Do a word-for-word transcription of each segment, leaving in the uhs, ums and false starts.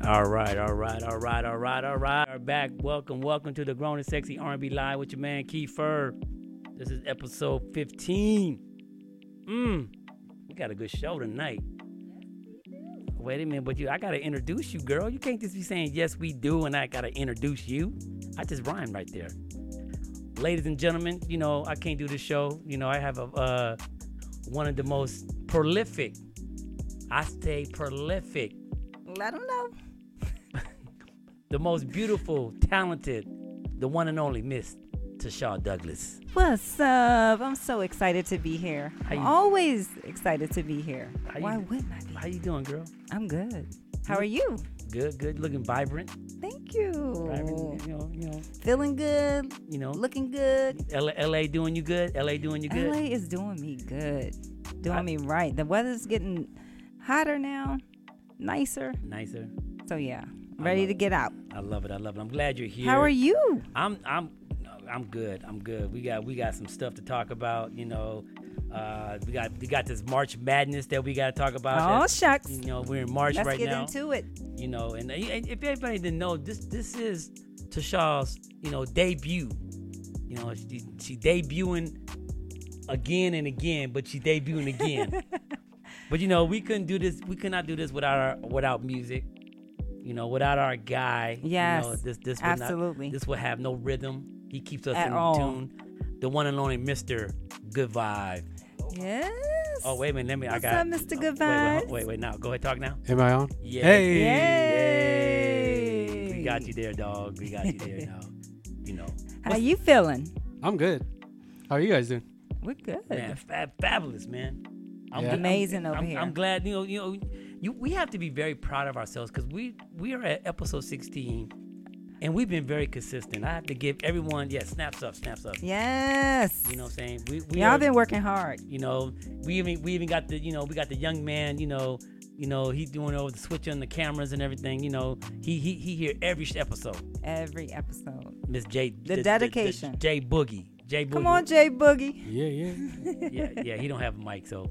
All right, all right, all right, all right, all right. We're back. Welcome, welcome to the Grown and Sexy R and B Live with your man Kiefer. This is episode fifteen. Mmm, we got a good show tonight. Wait a minute, but you, I gotta introduce you, girl. You can't just be saying yes, we do, and I gotta introduce you. I just rhymed right there. Ladies and gentlemen, you know I can't do this show. You know I have a uh, one of the most prolific. I say prolific. Let them know. The most beautiful, talented, the one and only Miss Tashaw Douglas. What's up? I'm so excited to be here. How I'm you- always excited to be here. How Why you, wouldn't I be? How you doing, girl? I'm good. How are you? Good, good. Looking vibrant. Thank you. Vibrant, you know, you know, Feeling good. you know. Looking good. L A, L A doing you good. L A doing you good. L A is doing me good. Doing I- me right. The weather's getting hotter now. Nicer. Nicer. So yeah, I ready love to it. get out. I love it. I love it. I'm glad you're here. How are you? I'm I'm I'm good. I'm good. We got we got some stuff to talk about. You know, uh, we got we got this March Madness that we got to talk about. Oh, That's- shucks. You know, we're in March Let's right get now. into it. You know, and, and if everybody didn't know, this this is Tashaw's you know debut. You know, she, she debuting again and again, but she debuting again. But you know, we couldn't do this. We could not do this without our without music. You know, without our guy. Yes, you know, this this would absolutely. Not, this would have no rhythm. He keeps us At in all. tune. The one and only Mister Good Vibe. Yes. Oh wait a minute, let me. What's I got. up, Mister oh, Good wait, Vibes? Wait, wait, wait. Now go ahead, talk now. Am I on? Yeah. Hey. Yay. We got you there, dog. We got you there now. You know. How you feeling? I'm good. How are you guys doing? We're good. Man, fab, fabulous, man. I'm, Yeah. I'm- Amazing over I'm, here. I'm glad, you know, you know, you, we have to be very proud of ourselves because we we are at episode sixteen, and we've been very consistent. I have to give everyone, yeah, snaps up, snaps up. Yes. You know what I'm saying? We, we Y'all are, been working hard. you know, we even we even got the, you know, we got the young man, you know, you know, he's doing over the switch on the cameras and everything. You know, he he he here every sh- episode. Every episode. Miss J, The dedication. J Boogie, J Boogie. Come on, Jay Boogie. Yeah, yeah. yeah, yeah, he don't have a mic, so.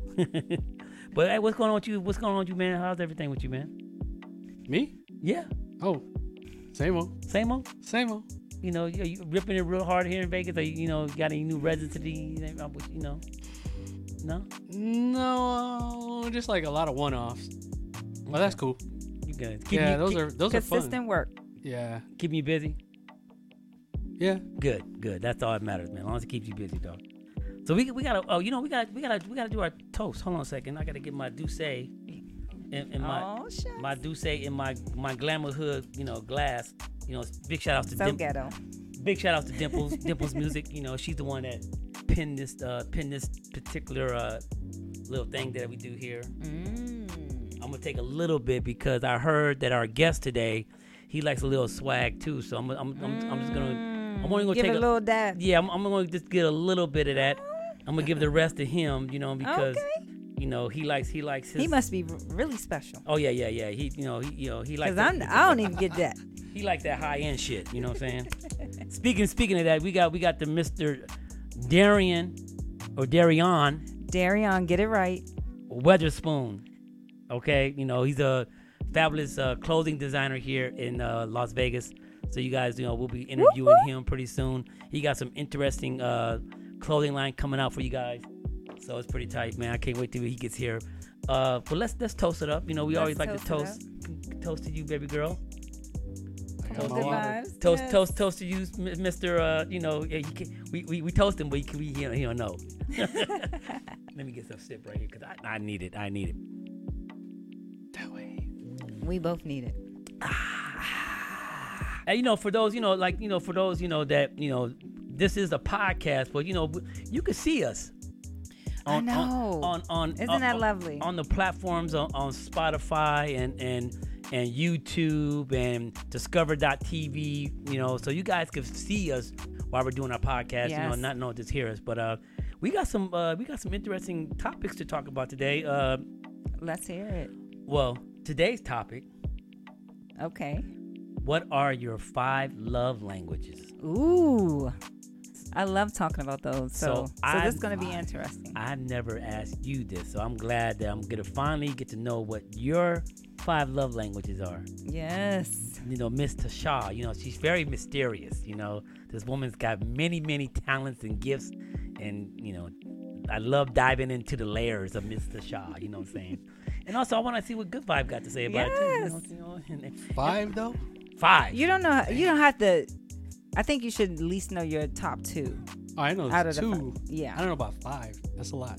But hey, what's going on with you? What's going on with you, man? How's everything with you, man? Me? Yeah, Oh, same old, same old. same old. You know, you, you ripping it real hard here in Vegas. Or you, you know, got any new residency? You know, no. No, just like a lot of one-offs. Well, that's cool. You good? Keep yeah, me, those keep, are those are Consistent fun. work. Yeah, keep you busy. yeah. Good, good. That's all that matters, man. As long as it keeps you busy, dog. So we we gotta. Oh, you know, we got to we gotta we gotta do our toast. Hold on a second. I gotta get my Douce in, in my. Oh, shit. My Douce in my my glamour hood, you know, glass. You know, big shout outs to So Dim- ghetto. big shout outs to Dimples, Dimples Music. You know, she's the one that pinned this uh pinned this particular uh little thing that we do here. Mm. I'm gonna take a little bit because I heard that our guest today, he likes a little swag too. So I'm I'm I'm, I'm just gonna I'm only gonna Give take it a little dab. yeah I'm, I'm gonna just get a little bit of that. I'm gonna give the rest to him, you know, because Okay. you know he likes he likes his. He must be r- really special. Oh yeah yeah yeah he you know he you know he likes. Cause I'm, that- I don't even get that. He like that high end shit, you know what I'm saying? speaking speaking of that, we got we got the Mister Darian or Darian Darion, get it right. Weatherspoon. Okay, you know, he's a fabulous uh, clothing designer here in uh, Las Vegas. So you guys, you know, we'll be interviewing him pretty soon. He got some interesting uh, clothing line coming out for you guys. So it's pretty tight, man. I can't wait till he gets here. Uh, but let's let's toast it up. You know, we Let's always like to toast toast toast to you, baby girl. I got Toast my Good to water. vibes. Toast, Yes. toast, toast to you, M- Mister Uh, you know, yeah, you can, we, we we toast him, but he, can- we he, don't- he don't know. Let me get some sip right here because I, I need it. I need it. That way. We both need it. And you know, for those, you know, like you know, for those, you know, that you know, this is a podcast, but you know, you can see us. I know. On on, on Isn't on, that on- lovely? on the platforms on, on Spotify and and and YouTube and Discover dot T V. You know, so you guys can see us while we're doing our podcast. You know, Yes. not not just hear us, but uh, we got some uh, we got some interesting topics to talk about today. Uh, Let's hear it. well, today's topic: Okay. what are your five love languages? Ooh. I love talking about those. So, So so, I- this is going to be interesting. I never asked you this, so I'm glad that I'm gonna finally get to know what your five love languages are. Yes. You know, Miss Tasha, you know, she's very mysterious. You know, this woman's got many, many talents and gifts. And, you know, I love diving into the layers of Miss Tasha, you know what I'm saying? And also, I want to see what Good Vibe got to say about Yes. it, too. You know, you know, and- Five though. Five. You don't know. You don't have to. I think you should at least know your top two. Oh, I know Out there's of the two. five. Yeah. I don't know about five. That's a lot.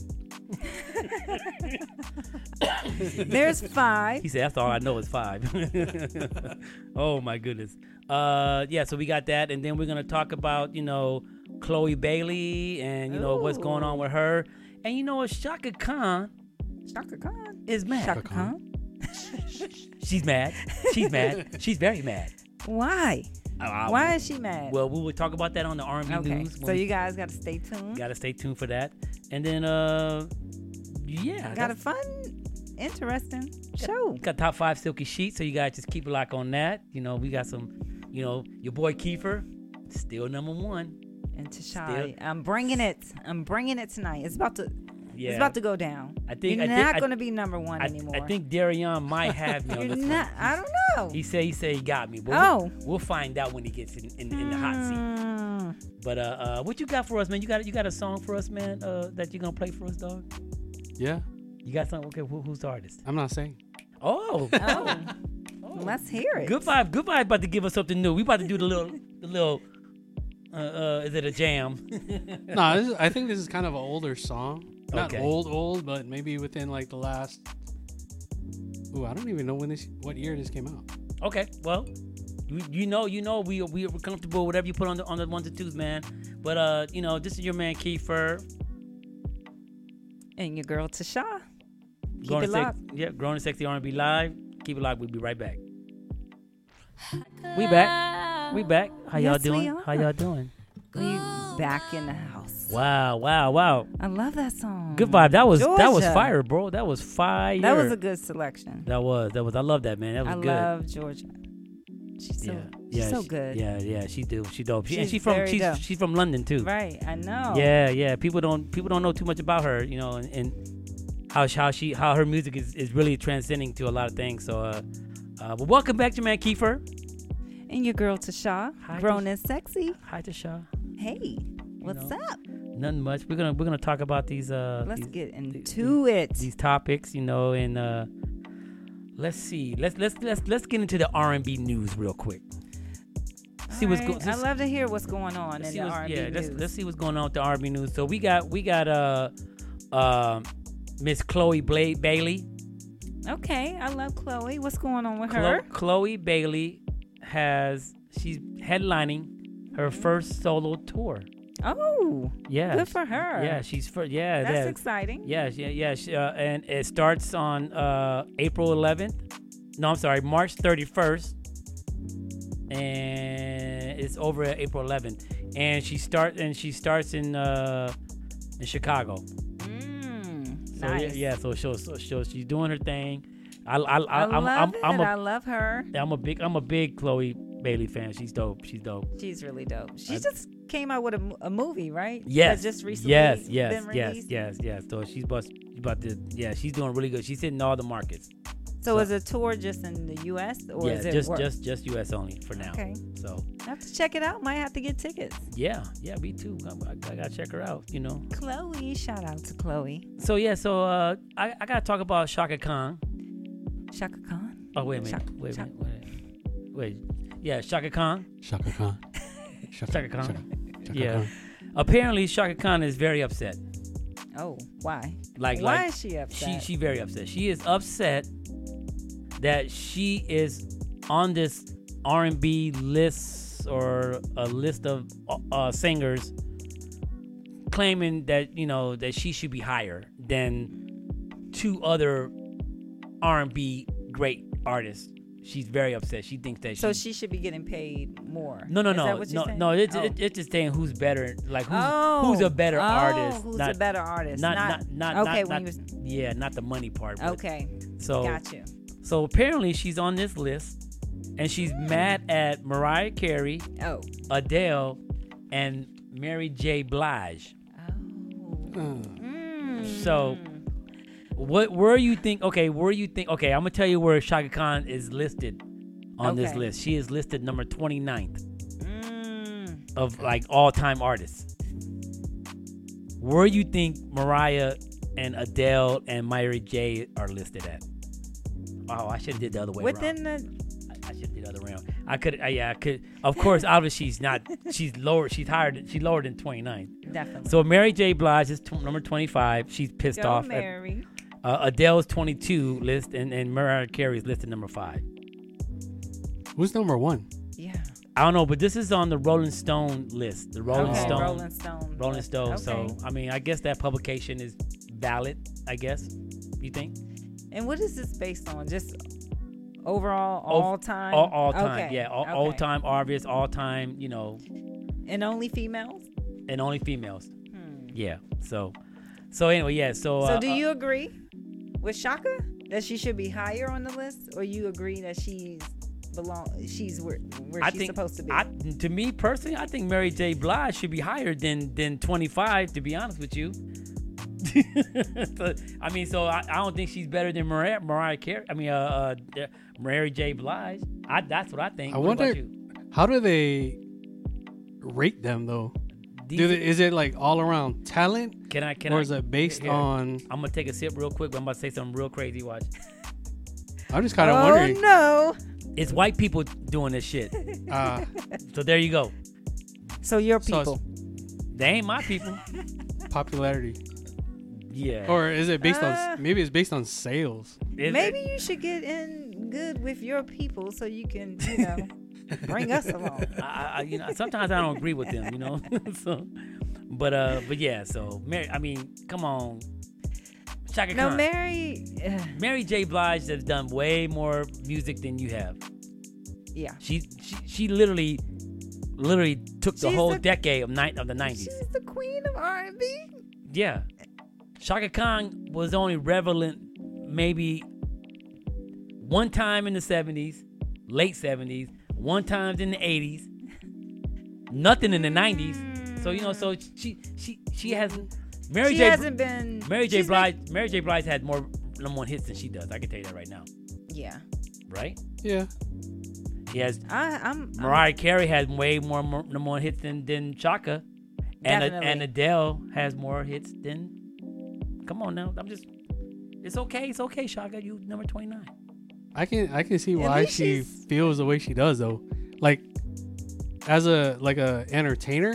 There's five. He said, that's all I know is five. Oh, my goodness. Uh, yeah, so we got that. And then we're going to talk about, you know, Chloe Bailey and, you know, what's going on Ooh. with her. And, you know, Shaka Khan Shaka Khan. is mad. Shaka Shaka Khan. She's mad. She's mad. She's very mad. Why? Uh, Why is she mad? Well, we will talk about that on the R and B okay. news. So you guys got to stay tuned. got to stay tuned for that. And then, uh, yeah. Got a that's- fun, interesting show. Got top five silky sheets, so you guys just keep a lock on that. You know, we got some, you know, your boy Kiefer, still number one. And Tashai, I'm bringing it. I'm bringing it tonight. It's about to. Yeah. It's about to go down. I think- You're I think- not I- going to be number one I, anymore. I think Darion might have me on You're this not. one. I don't know. He said he said he got me, but Oh. we'll, we'll find out when he gets in, in, in the hot seat. Mm. But uh, uh, what you got for us, man? You got you got a song for us, man? Uh, that you gonna play for us, dog? Yeah. You got something? Okay, who, who's the artist? I'm not saying. Oh, Oh, oh. let's hear it. Good Vibe, Good Vibe about to give us something new. We about to do the little, the little. Uh, uh, is it a jam? No, this is, I think this is kind of an older song. Not Okay. old, old, but maybe within like the last. Ooh, I don't even know when this, what year this came out. Okay, well, you, you know, you know, we we are comfortable with whatever you put on the on the ones and twos, man. But uh, you know, this is your man Kiefer. And your girl Tasha. Keep Grown it and Sex- locked. Yeah, Grown and Sexy R and B Live. Keep it locked. We'll be right back. We back. We back. How y'all Yes, we doing? are. How y'all doing? We back in the house. Wow, wow, wow. I love that song. Good vibe. That was that was Georgia. fire, bro. That was fire. That was a good selection. That was that was. I love that, man. That was I good. love Georgia. She's so, yeah, she's yeah, so she- good. Yeah, yeah. She do. She dope. She, and She's she from very she's dope. she's from London too. Right, I know. Yeah, yeah. People don't people don't know too much about her, you know, and, and how she- how she how her music is, is really transcending to a lot of things. So, uh, uh, but welcome back to man Kiefer. And your girl Tasha, Hi, grown Tasha. and sexy. Hi, Tasha. Hey, what's know, up? Nothing much. We're gonna we're gonna talk about these uh Let's these, get into it. these topics, you know, and uh, let's see. Let's let's let's let's get into the R and B news real quick. See what's Alright, going. I love to hear what's going on in the R and B yeah, news. let's let's see what's going on with the R and B news. So we got we got uh um Miss Chloe Bla- Bailey. Okay, I love Chloe. What's going on with Chlo- her? Chloe Bailey has she's headlining her first solo tour. Oh, Yeah, good for her. Yeah, she's for yeah. That's that- exciting. Yeah, yeah, yeah. She, uh, and it starts on uh, April eleventh. No, I'm sorry, March thirty-first, and it's over at April eleventh. And she start and she starts in uh, in Chicago. Mm, So nice. yeah, yeah, so she'll, so she'll, she's doing her thing. I, I, I, I I'm, love I'm, it. I'm I a, love her. I'm a big, I'm a big Chloe Bailey fan. She's dope. She's dope. She's really dope. She I- just came out with a, mo- a movie, right? Yes. That just recently Yes, yes, been yes, released? yes, yes. So she's about, about to, yeah, she's doing really good. She's hitting all the markets. So is a tour just in the U S or yeah, is it just, work? just, just U S only for now. Okay. So I have to check it out. Might have to get tickets. yeah, yeah, me too. I, I, I gotta check her out. You know. Chloe, shout out to Chloe. So yeah, so uh, I, I gotta talk about Shaka Khan. Shaka Khan. Oh wait a minute, Shaka- wait a Shaka- minute, wait, wait. Yeah, Shaka Khan. Shaka Khan. Shaka Khan. Shaka, Shaka Yeah. Khan. Apparently, Shaka Khan is very upset. Oh, why? Like, Why like is she upset? she she very upset. She is upset that she is on this R and B list or a list of uh, singers claiming that you know that she should be higher than two other R and B great artists. She's very upset. She thinks that so she, she should be getting paid more. no no Is no that what you're no saying? no it's, oh. it, it's just saying who's better, like who's oh. who's a better oh, artist, Who's not a better artist? not not, not not okay. not, when not- you was, yeah, not the money part. But, okay, so got you. so apparently she's on this list, and she's mad at Mariah Carey, Oh. Adele, and Mary J. Blige. Oh. Uh, Mm. So- What where you think? Okay, where you think? Okay, I'm gonna tell you where Shaka Khan is listed on this Okay. list. She is listed number twenty-ninth Mm. of like all-time artists. Where you think Mariah and Adele and Mary J are listed at? Oh, I should have did the other way Within around. the I, I should have did the other way around. I could. Uh, yeah, I could. Of course, obviously she's not. She's lower. She's higher. Than, she's lower than twenty-ninth. definitely. So Mary J. Blige is t- number twenty-five. She's pissed Go off. At, Mary. uh, Adele's twenty-two list, and, and Mariah Carey's listed number five. Who's number one? Yeah. I don't know, but this is on the Rolling Stone list. The Rolling okay, Stone. Rolling Stone. Rolling list. Stone. Okay. So I mean, I guess that publication is valid. I guess. You think? And what is this based on? Just overall, Ov- all time? All, all time. Okay, Yeah. All, okay. all time. Obvious. All time. You know, And only females? and only females. Hmm. Yeah. So. So anyway, yeah. So. So uh, do uh, you agree with Shaka that she should be higher on the list, or you agree that she's belong she's where, where I she's think, supposed to be? I, to me personally, I think Mary J. Blige should be higher than than twenty-five. To be honest with you, so, I mean, so I, I don't think she's better than Mariah, Mariah Carey. I mean, uh, uh, Mary J. Blige. I, that's what I think. I What about wonder- you? How do they rate them though? Do These- they, is it like all around talent, can I? Can or I? is it based here. on? I'm gonna take a sip real quick, but I'm about to say something real crazy. Watch. I'm just kind of oh wondering. no! It's white people doing this shit. Uh, So there you go. So your So it's- people. They ain't my people. popularity, Yeah. or is it based Uh, on? Maybe it's based on sales. Is Maybe it? you should get in good with your people so you can, you know, bring us along. I, I, you know, sometimes I don't agree with them, you know. so, but uh, but yeah. So Mary, I mean, come on, Shaka No, Khan. Mary. Uh, Mary J. Blige has done way more music than you have. yeah. She she, she literally, literally took the She's whole the- decade of night of the nineties. She's the queen of R and B. Yeah, Shaka Khan was only relevant maybe one time in the seventies, late seventies, one time in the eighties, nothing in the nineties. So you know, so she she she hasn't. Mary She J. hasn't been. Mary J. she's Blige Mary J. Blige had more number one hits than she does. I can tell you that right now, been- yeah. right? Yeah, He has I, I'm. Mariah Carey has way more, more number one hits than than Shaka, and Definitely. and Adele has more hits than. Come on now, I'm just. It's okay. It's okay, Shaka. You number twenty-nine. I can I can see At why least she she's- feels the way she does though. Like as a like a entertainer,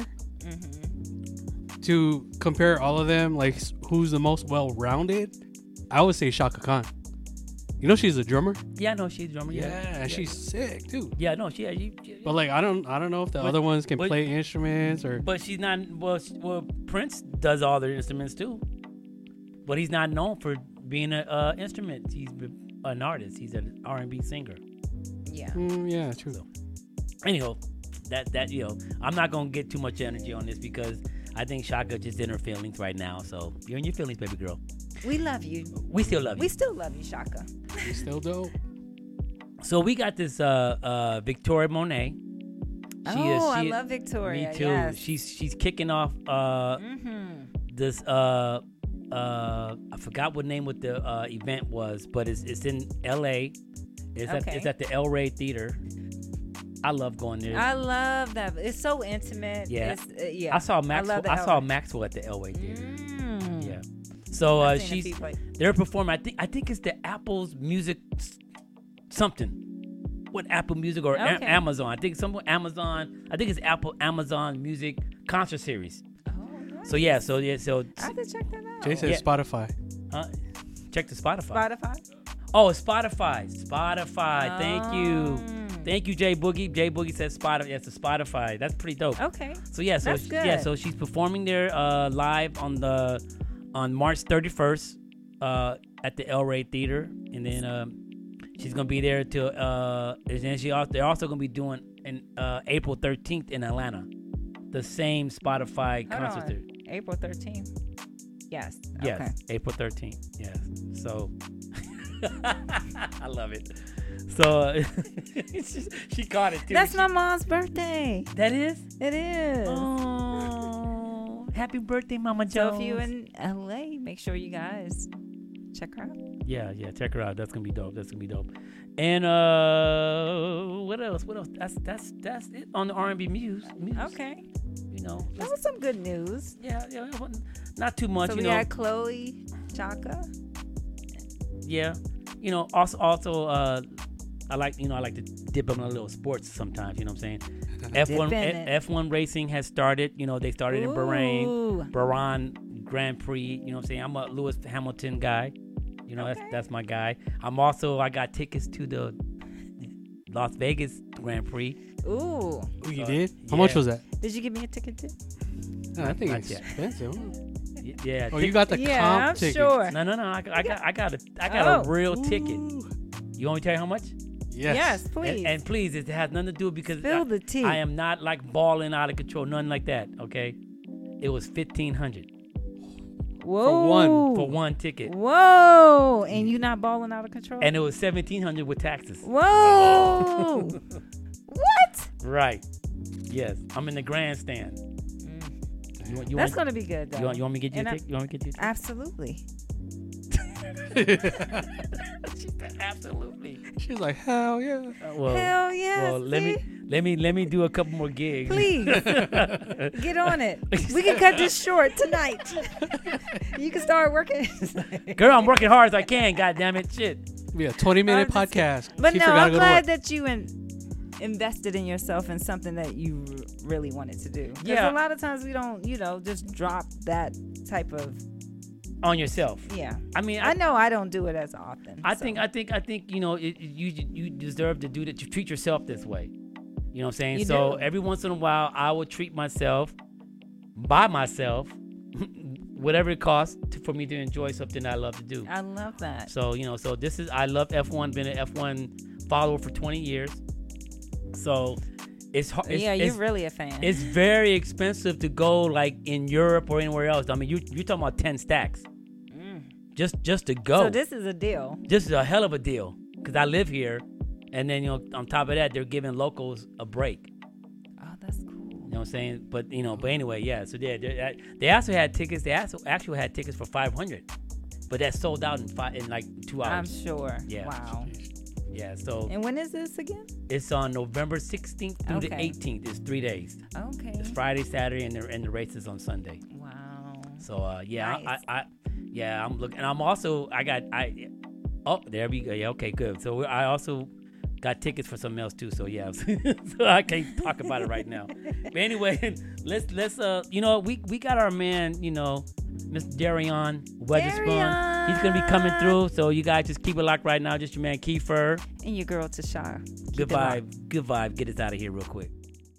Mhm. to compare all of them, like s- who's the most well-rounded, I would say Shaka Khan. You know she's a drummer. Yeah, I know she's a drummer. Yeah, Yeah, and she's sick too. Yeah, no, she. Yeah, she, she- But like I don't I don't know if the But- other ones can but- play instruments or. but she's not. Well, she- well, Prince does all their instruments too, but he's not known for being an uh, instrument. He's an artist. He's an R and B singer. Yeah. Mm, yeah, true. So- Anyhow, that that you know, I'm not gonna get too much energy on this because I think Shaka just in her feelings right now. So you're in your feelings, baby girl. We love you. We still love you. We still love you, Shaka. You still dope. So we got this uh uh Victoria Monet. She oh, is, I she, love Victoria. Me too. Yes. She's she's kicking off uh Mm-hmm. this uh uh I forgot what name what the uh event was, but it's it's in L A. It's at Okay. it's at the El Rey Theater. I love going there. I love that. It's so intimate. Yeah. It's, uh, yeah. I saw Maxwell. love the I, saw L A. Maxwell at the El Rey Theater. Mm. Yeah. So uh, I've seen a she's few places. they're performing. I think I think it's the Apple's Music s- something. What Apple Music or A- Okay. Amazon? I think some Amazon. I think it's Apple Amazon Music concert series. Oh, nice. So yeah. So yeah. So I have to check that out. Jay said Yeah. Spotify. uh, check the Spotify. Spotify. Oh, it's Spotify. Spotify. Thank you. Um, Thank you, Jay Boogie. Jay Boogie says Spotify. Yes, it's Spotify. That's pretty dope. Okay. So yeah, so That's she- good. yeah, so she's performing there uh, live on the on March thirty-first uh, at the El Rey Theater, and then um, she's gonna be there till uh, and then she also they're also gonna be doing in uh, April thirteenth in Atlanta, the same Spotify Hold concert. on. there. April thirteenth. Yes. Yes, Okay. April thirteenth. Yes. So I love it. So uh, it's just- she caught it too. That's She- my mom's birthday. That is. It is. Oh, happy birthday, Mama So Jones. if you in L A, make sure you guys check her out. Yeah, yeah, check her out. That's gonna be dope. That's gonna be dope. And uh, what else? What else? That's that's that's it on the R and B muse. muse. Okay, You know, that was some good news. yeah, yeah, it wasn't- not too much. So you we know, got Chloe, Chaka. yeah. You know, also also uh, I like you know I like to dip in a little sports sometimes. You know what I'm saying? F one Dip in it. F one racing has started. You know, they started in Bahrain. Ooh. Bahrain Grand Prix. You know what I'm saying? I'm a Lewis Hamilton guy. You know, Okay. that's that's my guy. I'm also I got tickets to the Las Vegas Grand Prix. Ooh. Oh, you Uh, did? How much yeah. was that? Did you give me a ticket too? I think Not it's yet. expensive. Y- Yeah. Oh, tic- you got the yeah, comp I'm ticket. sure. No, no, no. I, got- I got I got a I got Oh. a real ticket. Ooh. You want me to tell you how much? Yes. Yes, please. And, and please, it has nothing to do because Spill I, the tea. I am not like balling out of control, nothing like that. Okay, it was fifteen hundred Whoa. one- for one ticket, Whoa. And you not balling out of control? and it was seventeen hundred with taxes. Whoa. What? Right? Yes, I'm in the grandstand. You want, you That's want, going to be good, though. you want, you want me to get you And a I- ticket? You want me to get you a ticket? Absolutely. She said, absolutely. She's like, hell yeah. Uh, well, Hell yeah. well, let me let me let me do a couple more gigs. Please. Get on it. We can cut this short tonight. You can start working. Girl, I'm working hard as I can. God damn it, shit. Be a twenty minute I'm just- podcast. But Kiefer no, gotta I'm go to glad work. that you in, invested in yourself in something that you r- really wanted to do. 'Cause Yeah. a lot of times we don't, you know, just drop that type of, On yourself. yeah. I mean, I I, know I don't do it as often. I so. think I think I think you know it, it- you you deserve to do that. To treat yourself this way. You know what I'm saying? You so do. every once in a while, I will treat myself by myself, whatever it costs to, for me to enjoy something I love to do. I love that. So, you know, so this is, I love F one, been an F one follower for twenty years. So it's hard. It's, yeah, you're it's, really a fan. it's very expensive to go like in Europe or anywhere else. I mean, you, you're talking about ten stacks Mm. just, just to go. So this is a deal. This is a hell of a deal because I live here. And then, you know, on top of that, they're giving locals a break. Oh, that's cool. You know what I'm saying? But, you know, but anyway, yeah. So they, they, they also had tickets. They also actually had tickets for five hundred. But that sold out in five, in like two I'm hours. sure. Yeah. Wow. Yeah, so And when is this again? it's on November sixteenth through the Okay. eighteenth. It's three days. Okay. It's Friday, Saturday, and the, and the race is on Sunday. Wow. So, uh, yeah, Nice. I, I, I, yeah, I'm looking. And I'm also, I got, I, oh, there we go. Yeah, okay, good. So I also got tickets for something else too. So yeah, so I can't talk about it right now. But anyway, let's let's uh, you know, we we got our man, you know, Mister Darion Weatherspoon. He's gonna be coming through. So you guys just keep it locked right now. Just your man Kiefer. And your girl Tashara. Good Keep it locked. vibe. Good vibe. Get us out of here real quick.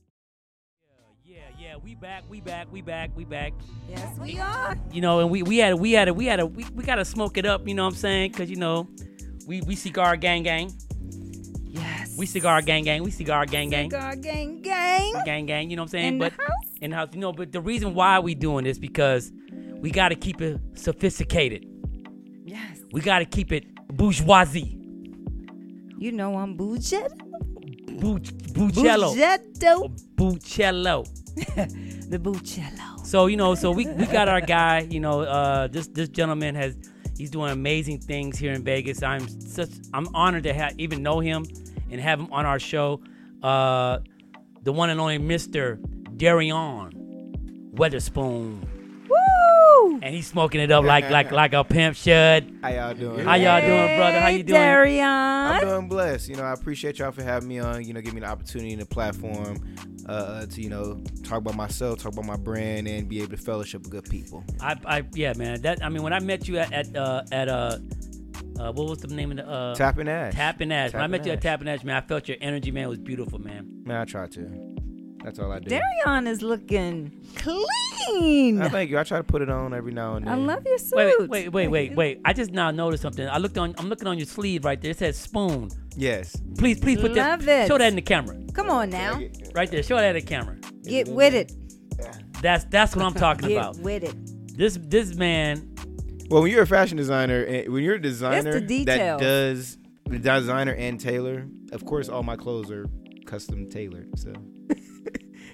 Yeah, yeah, yeah. We back. We back. We back. We back. Yes, we are. You know, and we we had we had a we had a we, we gotta smoke it up. You know what I'm saying? Cause you know, we we cigar gang gang. Yes. We cigar gang gang. We cigar gang gang. Cigar gang gang. Gang gang. You know what I'm saying? In but the house. in the house. You know, but the reason why we doing this because we gotta keep it sophisticated. Yes. We gotta keep it bourgeoisie. You know I'm bougie. Bu- Buccello. Bugetto. Buccello. The Buccello. So, you know, so we, we got our guy, you know, uh, this this gentleman has, he's doing amazing things here in Vegas. I'm such, I'm honored to have, even know him and have him on our show. Uh, the one and only Mister Darion Weatherspoon. Woo! And he's smoking it up like like like a pimp should. How y'all doing? How y'all doing, brother? How you doing? Darion. I'm doing blessed. You know, I appreciate y'all for having me on. You know, give me the opportunity and the platform uh, to, you know, talk about myself, talk about my brand, and be able to fellowship with good people. I, I yeah, man. That I mean, when I met you at at uh, at uh, uh, what was the name of the uh, Tapping Ash. Tapping Ash. When I Tapping met you at Ash. Tapping Ash, man, I felt your energy, man. It was beautiful, man. Man, I try to. That's all I do. Darion is looking clean. I thank you. I try to put it on every now and then. I love your suit. Wait, wait, wait, wait, wait. I just now noticed something. I looked on. I'm looking on your sleeve right there. It says spoon. Yes. Please, please put Love that. it. Show that in the camera. Come on now. Right there. Show that in the camera. Get with it. That's that's what I'm talking Get about. with it. This this man. Well, when you're a fashion designer, and when you're a designer the that details. does the designer and tailor, of course, all my clothes are custom tailored. So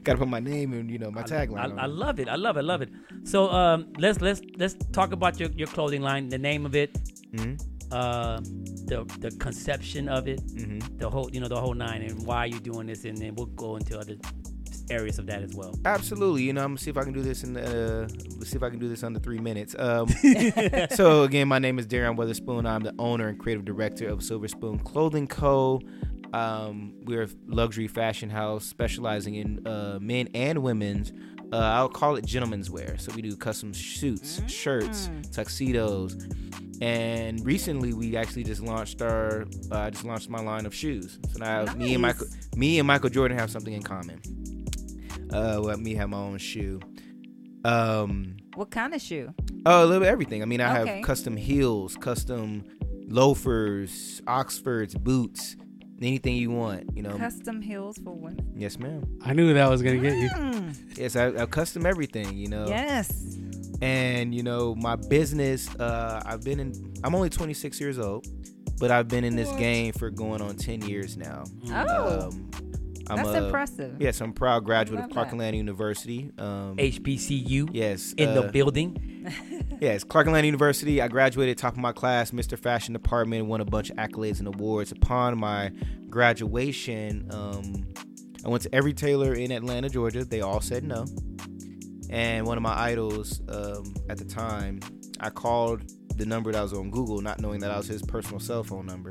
gotta put my name and you know my tagline. I, on I it. love it. I love it. I love it. So um, let's let's let's talk about your, your clothing line, the name of it, Mhm. uh, the the conception of it, Mhm. the whole you know the whole nine, and why you're doing this, and then we'll go into other areas of that as well. Absolutely. You know, I'm gonna see if I can do this in uh, let's see if I can do this under three minutes. Um, so again, my name is Darion Weatherspoon. I'm the owner and creative director of Silver Spoon Clothing Co. Um, we're a luxury fashion house specializing in uh, men and women's. Uh, I'll call it gentlemen's wear. So we do custom suits, shirts, tuxedos, and recently we actually just launched our. Uh, I just launched my line of shoes. So now me and Nice. Michael, me and Michael Jordan have something in common. Uh, well, me have my own shoe. Um, What kind of shoe? oh, a little bit of everything. I mean, I Okay. have custom heels, custom loafers, Oxfords, boots, anything you want. You know. Custom heels for women. Yes, ma'am. I knew that was gonna get you. Mm, Yes, I, I custom everything. You know. yes. And you know, my business. Uh, I've been in. I'm only twenty-six years old, but I've been in this What? game for going on ten years now. Oh, Um, I'm that's a, impressive. Yes, I'm a proud graduate Love of that. Clark Atlanta University. Um, H B C U yes, in the uh, building. Yes, Clark Atlanta University. I graduated top of my class, Mister Fashion Department, won a bunch of accolades and awards. Upon my graduation, um, I went to every tailor in Atlanta, Georgia. They all said no. And one of my idols um, at the time, I called the number that was on Google, not knowing that I was his personal cell phone number.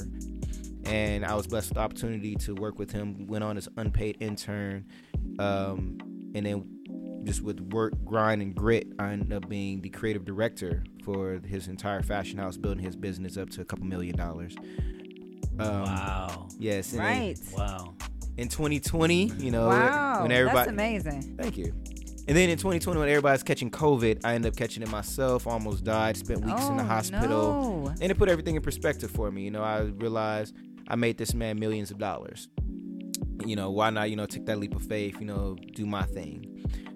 And I was blessed with the opportunity to work with him. Went on as unpaid intern, um, and then just with work, grind, and grit, I ended up being the creative director for his entire fashion house, building his business up to a couple million dollars. Um, Wow. Yes. And then Right. Wow. In twenty twenty, you know, Wow. when That's everybody, amazing. thank you. And then in twenty twenty, when everybody's catching COVID, I ended up catching it myself. Almost died. Spent weeks in the Oh, hospital. no. And it put everything in perspective for me. You know, I realized I made this man millions of dollars. You know, why not, you know, take that leap of faith, you know, do my thing.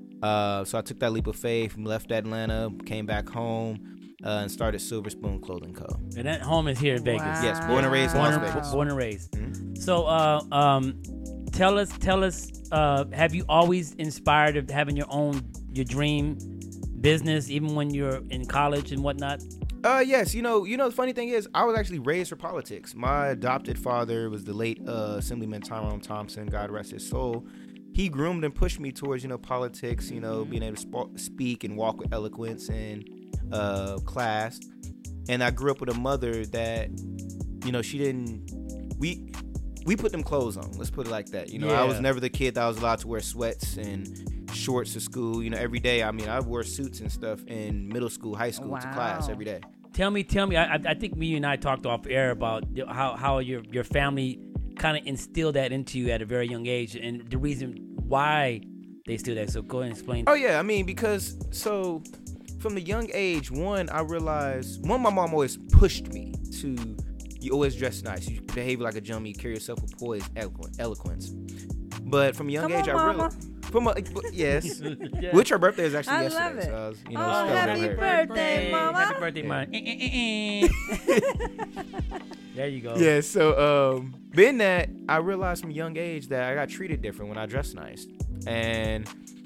Uh, so I took that leap of faith, left Atlanta, came back home, uh, and started Silver Spoon Clothing Co. And that home is here in Vegas. Wow. Yes, born and raised in Born Las and, Vegas. born and raised. Mhm. So, uh, um, tell us, tell us, uh, have you always inspired of having your own, your dream business, even when you're in college and whatnot? Uh, yes, you know, you know, the funny thing is, I was actually raised for politics. My adopted father was the late uh, Assemblyman Tyrone Thompson, God rest his soul. He groomed and pushed me towards, you know, politics, you know, being able to sp- speak and walk with eloquence and uh, class. And I grew up with a mother that, you know, she didn't, we, we put them clothes on. Let's put it like that. You know, I was Yeah. never the kid that was allowed to wear sweats and shorts to school. You know, every day. I mean, I wore suits and stuff in middle school, high school to class Wow. every day. Tell me, tell me. I, I I think me and I talked off air about how, how your your family kind of instilled that into you at a very young age, and the reason why they instilled that. So go ahead and explain. Oh yeah, I mean because so from the young age, one I realized one my mom always pushed me to you always dress nice, you behave like a gentleman, you carry yourself with poise, eloquent, eloquence. But from a young Come age, on, I mama. realized from a, yes, Yeah. which her birthday is actually I yesterday. love it. So I was, you know, Oh, celebrating happy her. birthday, mama. Happy birthday, Yeah. mom. Eh, eh, eh, eh. There you go. Yeah, so um, being that, I realized from a young age that I got treated different when I dressed nice, and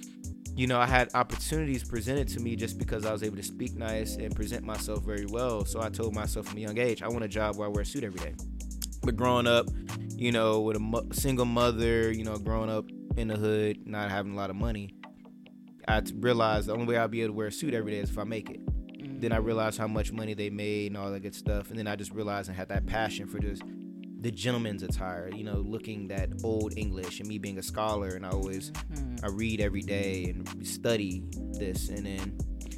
you know, I had opportunities presented to me just because I was able to speak nice and present myself very well. So I told myself from a young age, I want a job where I wear a suit every day. But growing up, you know, with a mo- single mother, you know, growing up in the hood, not having a lot of money, I t- realized the only way I'll be able to wear a suit every day is if I make it. Then I realized how much money they made and all that good stuff. And then I just realized I had that passion for just the gentleman's attire, you know, looking that old English and me being a scholar. And I always, I read every day and study this. And then,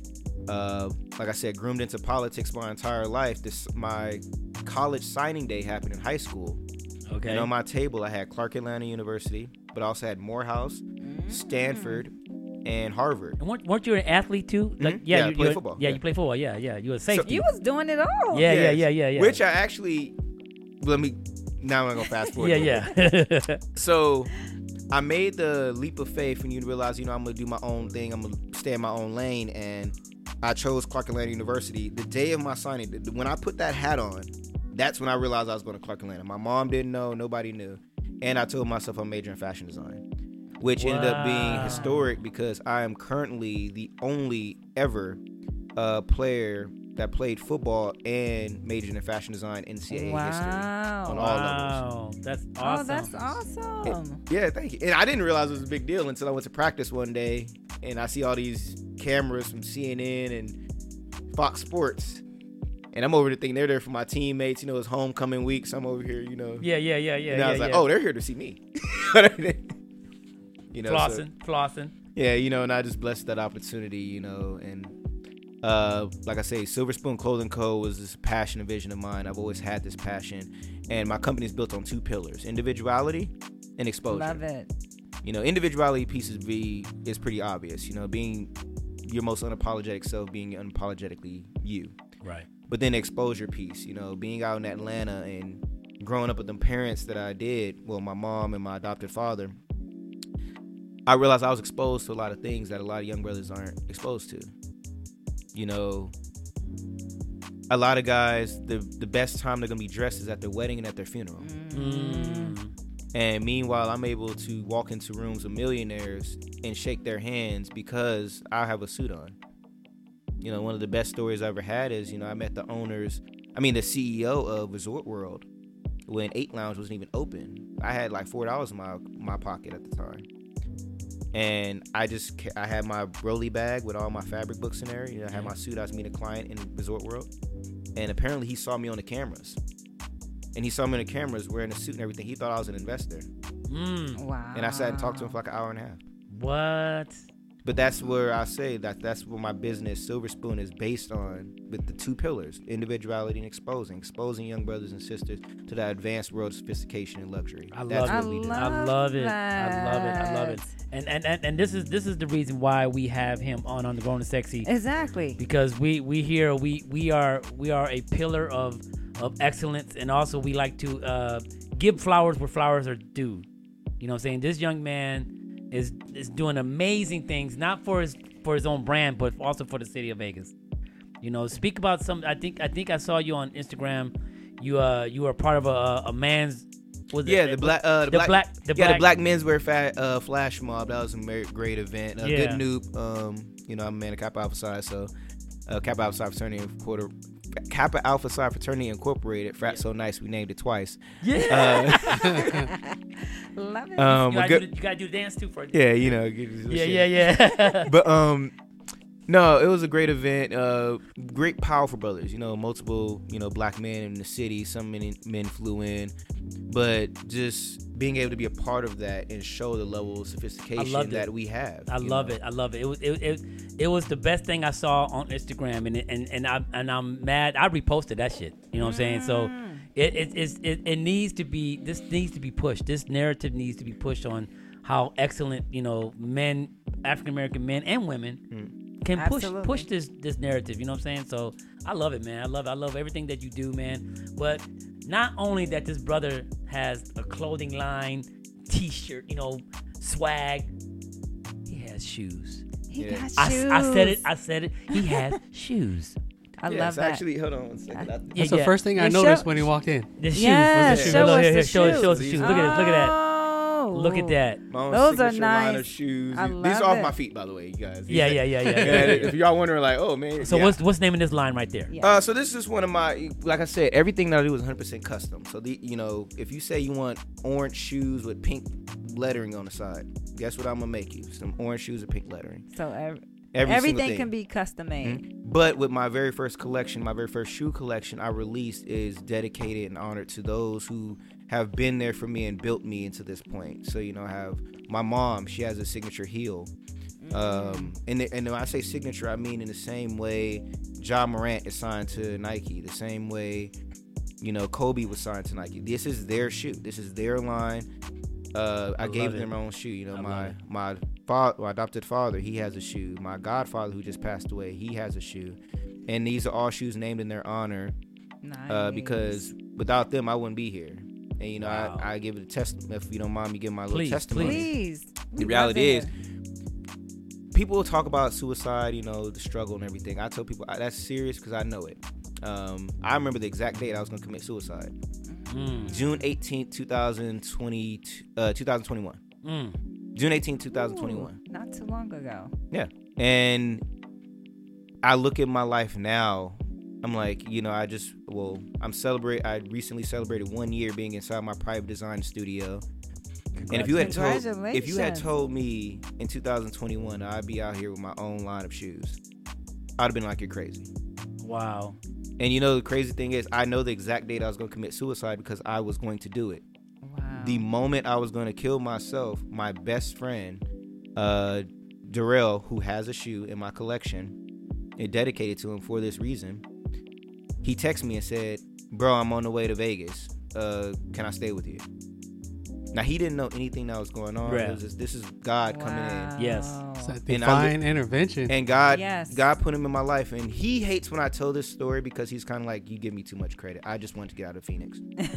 uh, like I said, groomed into politics my entire life. This, my college signing day happened in high school. Okay. And on my table, I had Clark Atlanta University, but I also had Morehouse, Stanford, and Harvard. And weren't, weren't you an athlete too? Like, Mhm. yeah, Yeah, I you, played you- football, Yeah, yeah. you play football. Yeah, yeah. You were a safety. You was doing it all. yeah, yeah, Yes. yeah, yeah, yeah. Which I actually, let me, now I'm going to fast forward. yeah, a little bit. yeah. So I made the leap of faith when you realize, you know, I'm going to do my own thing. I'm going to stay in my own lane. And I chose Clark Atlanta University. The day of my signing, th- when I put that hat on, that's when I realized I was going to Clark Atlanta. My mom didn't know. Nobody knew. And I told myself I'm majoring in fashion design. which ended up being Wow. historic because I am currently the only ever uh, player that played football and majored in fashion design N C double A history. Wow. On all levels. Wow, that's awesome. Oh, that's awesome. Yeah, thank you. And I didn't realize it was a big deal until I went to practice one day and I see all these cameras from C N N and Fox Sports. And I'm over there thinking they're there for my teammates. You know, it's homecoming week, so I'm over here, you know. Yeah, yeah, yeah, yeah. and I yeah, was like, yeah. oh, they're here to see me. you know, so- flossing, flossing. yeah, you know, and I just blessed that opportunity, you know, and uh, like I say, Silver Spoon Clothing Co. was this passion and vision of mine. I've always had this passion, and my company is built on two pillars: individuality and exposure. Love it. You know, individuality pieces be is pretty obvious. You know, being your most unapologetic self, being unapologetically you. Right. But then the exposure piece, you know, being out in Atlanta and growing up with them parents that I did, well, my mom and my adopted father, I realized I was exposed to a lot of things that a lot of young brothers aren't exposed to. You know, a lot of guys, the the best time they're going to be dressed is at their wedding and at their funeral. Mm. And meanwhile, I'm able to walk into rooms of millionaires and shake their hands because I have a suit on. You know, one of the best stories I ever had is, you know, I met the owners, I mean, the C E O of Resort World when Eight Lounge wasn't even open. I had like four dollars in my my pocket at the time. And I just, ca- I had my Broly bag with all my fabric books in there. You know, I had my suit. I was meeting a client in Resort World. And apparently he saw me on the cameras. And he saw me on the cameras wearing a suit and everything. He thought I was an investor. Mm. Wow. And I sat and talked to him for like an hour and a half. What? But that's where I say that that's where my business, Silver Spoon, is based on, with the two pillars, individuality and exposing. Exposing young brothers and sisters to that advanced world of sophistication and luxury. I That's love what it. we do. I love it. I love it. I love it. And and, and and this is this is the reason why we have him on on the Grown and Sexy, Exactly. because we we here we we are we are a pillar of of excellence, and also we like to uh, give flowers where flowers are due. You know what I'm saying? This young man is is doing amazing things, not for his for his own brand, but also for the city of Vegas. You know, speak about some. I think I think I saw you on Instagram. You uh you were part of a a man's. Was Yeah, it, the black, uh, the, the black, black, the yeah, black, the Black Menswear fa- uh, Flash Mob. That was a mer- great event. A Yeah. good noob. Um, you know, I'm a man of Kappa Alpha Psi, so uh, Kappa Alpha Psi Fraternity and Quarter, Kappa Alpha Psi Fraternity Incorporated. Frat so nice, we named it twice. Yeah. Uh, Love it. um, you, a gotta good, do the, you gotta do the dance too for it. yeah, you know, get this yeah, shit. yeah, yeah. But um, no, it was a great event. Uh, great, powerful brothers. You know, multiple, you know, black men in the city. Some men, men flew in, but just being able to be a part of that and show the level of sophistication loved it. that we have. I you love know? it. I love it. It was it, it it was the best thing I saw on Instagram, and it, and and I and I'm mad. I reposted that shit. You know what I'm saying? So it it it's- it it needs to be this needs to be pushed. This narrative needs to be pushed on how excellent, you know, men, African American men and women Mm. can push Absolutely. push this this narrative. You know what I'm saying? So I love it, man. I love I love everything that you do, man. But not only that, this brother has a clothing line, T-shirt, you know, swag. He has shoes. He Yeah. got I, shoes. I said it. I said it. He has shoes. I Yes, love that. actually, hold on one second. I- Yeah, That's the yeah. first thing I Yeah, show- noticed when he walked in. The shoes. Yeah, What's the shoes? show Look, us here, the here, show, shoes. show us the shoes. Look at this. Look at that. Oh. Look at that. My own Those are signature line nice. of shoes. I These love are off it. my feet, by the way, you guys. These Yeah, are- yeah, yeah, yeah. Yeah, yeah, if y'all wondering, like, oh man. So yeah. what's what's the name of this line right there? Yeah. Uh, so this is one of my, like I said, everything that I do is one hundred percent custom. So the, you know, if you say you want orange shoes with pink lettering on the side, guess what I'm gonna make you? Some orange shoes with pink lettering. So ev- Every single everything thing. can be custom made. Mhm. But with my very first collection, my very first shoe collection I released is dedicated and honored to those who have been there for me and built me into this point. So, you know, I have my mom, she has a signature heel. Um, and, the, and when I say signature, I mean in the same way Ja Morant is signed to Nike, the same way, you know, Kobe was signed to Nike. This is their shoe. This is their line. Uh, I, I gave love them it. my own shoe. You know, I love my it. my father, my adopted father, he has a shoe. My godfather, who just passed away, he has a shoe. And these are all shoes named in their honor, Nice. uh, because without them, I wouldn't be here. And you know, Wow. I, I give it a test. If you don't mind me giving my Please, little testimony. Please. The We reality love is, it. people will talk about suicide, you know, the struggle and everything. I tell people I, that's serious because I know it. Um, I remember the exact date I was going to commit suicide. Mm, June eighteenth, twenty twenty, uh, twenty twenty-one. mm. June eighteenth, twenty twenty-one. Ooh, not too long ago. Yeah. And I look at my life now. I'm like, you know, I just, well, I'm celebrate. I recently celebrated one year being inside my private design studio. And if you had told, if you had told me in two thousand twenty-one I'd be out here with my own line of shoes, I'd have been like, you're crazy. Wow. And you know, the crazy thing is, I know the exact date I was going to commit suicide because I was going to do it. Wow. The moment I was going to kill myself, my best friend, uh, Darrell, who has a shoe in my collection and dedicated to him for this reason, he texted me and said, bro, I'm on the way to Vegas. Uh, can I stay with you? Now, he didn't know anything that was going on. Right. It was just, this is God Wow. coming in. Yes. It's that And I divine intervention. And God, Yes. God put him in my life. And he hates when I tell this story because he's kind of like, you give me too much credit. I just wanted to get out of Phoenix.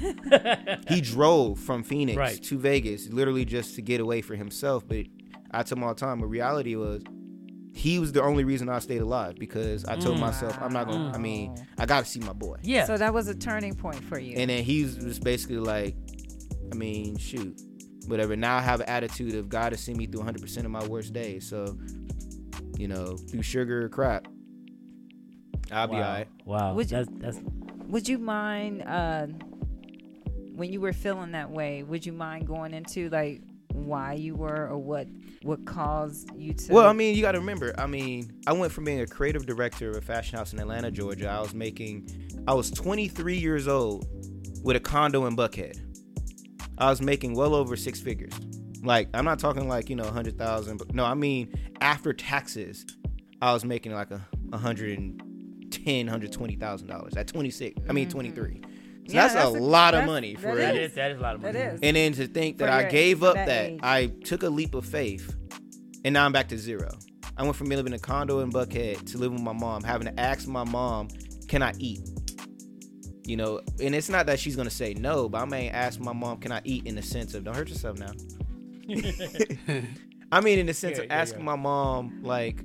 He drove from Phoenix Right. to Vegas literally just to get away for himself. But I tell him all the time, the reality was, he was the only reason I stayed alive because I told Mm. myself, I'm not going to, I mean, I got to see my boy. Yeah. So that was a turning point for you. And then he was just basically like, I mean, shoot, whatever. Now I have an attitude of God has seen me through one hundred percent of my worst days. So, you know, through sugar or crap, I'll be wow. all right. Wow. Would you- that's that's Would you mind, uh, when you were feeling that way, would you mind going into like why you were or what what caused you to? Well, I mean, you got to remember, I mean, I went from being a creative director of a fashion house in Atlanta, Georgia. I was making, I was twenty-three years old with a condo in Buckhead. I was making well over six figures. Like, I'm not talking like, you know, one hundred thousand, but no, I mean, after taxes, I was making like a one hundred ten, one hundred twenty thousand dollars at twenty-six. I mean, Mhm. twenty-three. So Yeah, that's, that's a a- lot of that's- money for that that it. is that is a lot of That money. is. And then to think that For I your- gave for up that that, age. I took a leap of faith, and now I'm back to zero. I went from living in a condo in Buckhead to living with my mom, having to ask my mom, can I eat? You know, and it's not that she's going to say no, but I may ask my mom, can I eat, in the sense of, don't hurt yourself now. I mean, in the sense Yeah, of yeah, asking yeah. my mom, like,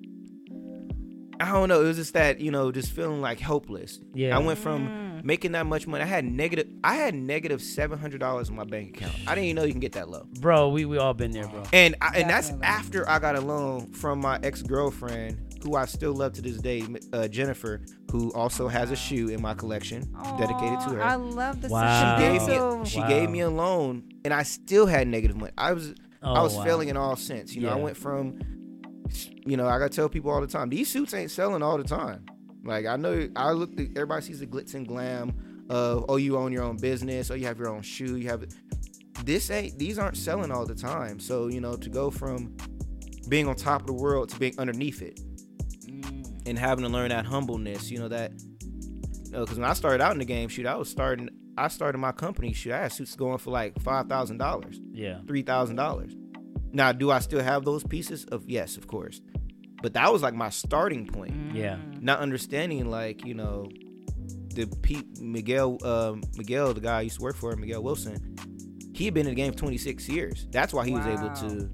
I don't know. It was just that, you know, just feeling like hopeless. Yeah. I went from Mm. making that much money. I had negative, I had negative seven hundred dollars in my bank account. I didn't even know you can get that low. Bro, we we all been there, bro. And I, and that's Definitely. after I got a loan from my ex-girlfriend, who I still love to this day, uh, Jennifer, who also has a shoe in my collection dedicated to Aw, her. I love the Wow. She gave me sentimental. a, she Wow. gave me a loan, and I still had negative money. I was Oh, I was wow. failing in all sense. You know, I Yeah. went from, you know, I gotta tell people all the time, these suits ain't selling all the time. Like, I know, I look, at, everybody sees the glitz and glam of, oh, you own your own business, oh, you have your own shoe, you have, this ain't, these aren't selling all the time. So, you know, to go from being on top of the world to being underneath it Mm. and having to learn that humbleness, you know, that, you know, because when I started out in the game, shoot, I was starting, I started my company, shoot, I had suits going for like five thousand dollars. Yeah. three thousand dollars. Now, do I still have those pieces? Of yes, of course. But that was like my starting point. Yeah. Not understanding, like, you know, the Pete Miguel, um, Miguel, the guy I used to work for, Miguel Wilson, he had been in the game for twenty-six years. That's why he was able Wow. to.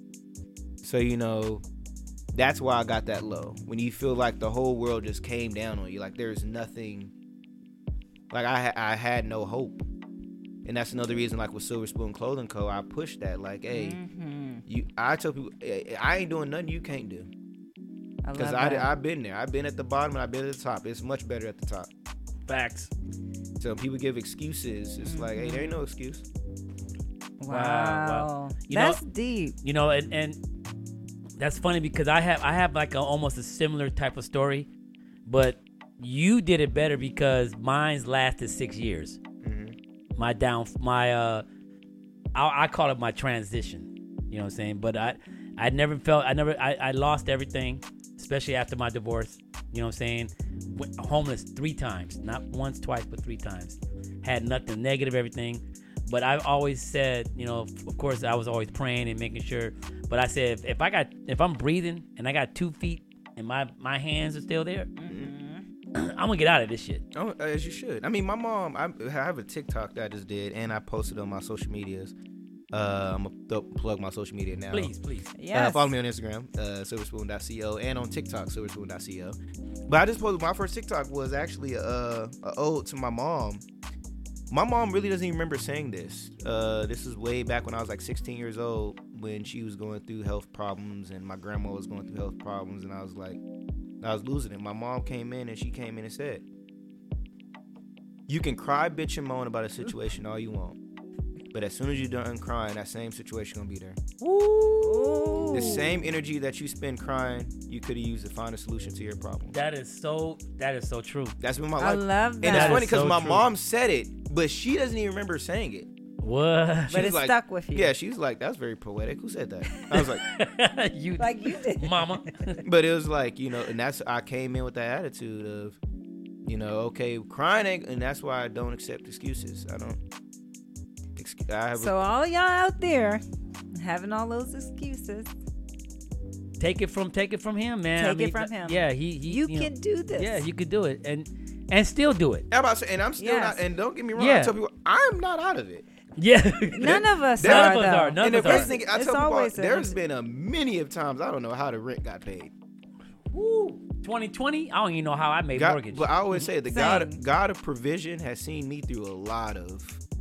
So, you know, that's why I got that low. When you feel like the whole world just came down on you, like there's nothing, like I, ha- I had no hope. And that's another reason, like with Silver Spoon Clothing Co., I pushed that. Like, hey, Mhm. you, I tell people, eh, I ain't doing nothing you can't do. I Because love that. I've been there. I've been at the bottom and I've been at the top. It's much better at the top. Facts. So when people give excuses, it's like, hey, there ain't no excuse. Wow. Wow, wow. You That's know- deep. You know, and, and that's funny because I have I have like a, almost a similar type of story, but you did it better because mine's lasted six years. Mm-hmm. My down, my uh, I, I call it my transition. You know what I'm saying? But I, I never felt I never I, I lost everything, especially after my divorce. You know what I'm saying? Went homeless three times, not once, twice, but three times. Had nothing, negative everything. But I've always said, you know, of course, I was always praying and making sure. But I said, if, if I got, if I'm breathing and I got two feet and my my hands are still there, Mm-hmm. I'm gonna get out of this shit. Oh, as you should. I mean, my mom, I I have a TikTok that I just did, and I posted on my social medias. Uh, I'm going to plug my social media now. Please, please. Yes. Uh, follow me on Instagram, uh, silverspoon dot co, and on TikTok, silverspoon dot co. But I just posted, my first TikTok was actually a, a ode to my mom. My mom really doesn't even remember saying this. Uh, this is way back when I was like sixteen years old. when she was going through health problems and my grandma was going through health problems, and I was like, I was losing it. My mom came in and she came in and said, you can cry, bitch, and moan about a situation all you want, but as soon as you're done crying, that same situation gonna be there. Ooh. The same energy that you spend crying, you could have used to find a solution to your problem. That is so. That is so true. That's been my I life. love that. And it's That funny is because so my true. mom said it, but she doesn't even remember saying it. What? But She's it like- stuck with you. Yeah, she's like, that's very poetic. Who said that? I was like, you, Like you did. mama. but it was like, you know, and that's, I came in with that attitude of, you know, okay, crying ain't, and that's why I don't accept excuses. I don't, excu- I have So all y'all out there having all those excuses, Take it from. Take it from him, man. Take I it mean, from him. Yeah, he. he you, know, can do this. Yeah, you could do it, and and still do it. a, I'm about to say, and I'm still Yes. not, and don't get me wrong, Yeah. I tell people, I'm not out of it. Yeah. None of us None are. of us though. are. None and of the us crazy are. thing, I It's tell people, always a- there's been a many of times, I don't know how the rent got paid. Woo. twenty twenty. I don't even know how I made God, mortgage. but I always say the Same. God, God of provision has seen me through a lot of.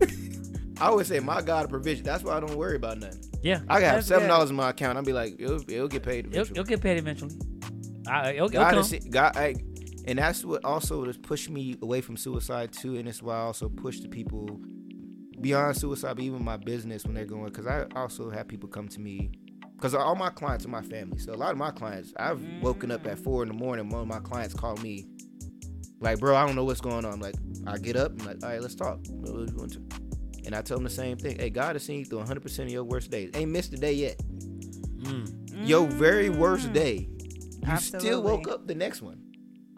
I always say my God of provision. That's why I don't worry about nothing. yeah, I can have That's seven good. dollars in my account. I'll be like, it'll, it'll get paid it'll, eventually. it'll get paid eventually. I, it'll, it'll God, come. has seen- God, I, and that's what also has pushed me away from suicide too. And it's why I also push the people beyond suicide, but even my business when they're going. Because I also have people come to me. Because all my clients are my family. So a lot of my clients, I've woken up at four in the morning. One of my clients called me, like, bro, I don't know what's going on. Like, I get up, I'm like, all right, let's talk. What you want to? And I tell them the same thing. Hey, God has seen you through one hundred percent of your worst days. Ain't missed a day yet. Mm. Your very worst day, you still Absolutely. woke up the next one.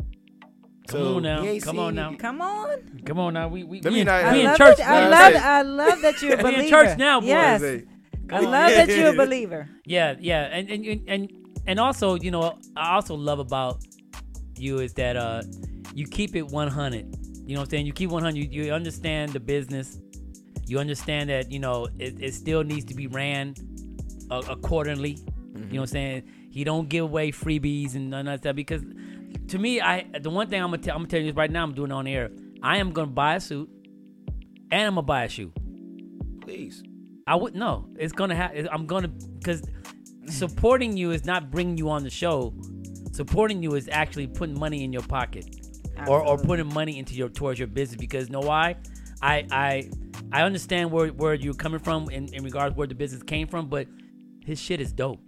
Come on now. he ain't Come seen on you- now. Come on. Come on now. We we, Let we me in, not- we I in love church it. now. I now. love. Say- I love that you're a We believer. in church now, boys. Yes. I love that you're a believer. Yeah, yeah, and and and and, and also, you know, I also love about you is that uh, you keep it one hundred. You know what I'm saying? You keep one hundred. You, you understand the business. You understand that, you know, it, it still needs to be ran uh, accordingly. Mm-hmm. You know what I'm saying? He don't give away freebies and none of that stuff, because to me, I the one thing I'm gonna tell I'm gonna tell you this right now. I'm doing it on air. I am gonna buy a suit, and I'm gonna buy a shoe. Please. I wouldn't know. It's gonna happen. I'm gonna, because supporting you is not bringing you on the show. Supporting you is actually putting money in your pocket, or, or Absolutely. putting money into your towards your business. Because you know why? I I I understand where where you're coming from in, in regards where the business came from, but his shit is dope.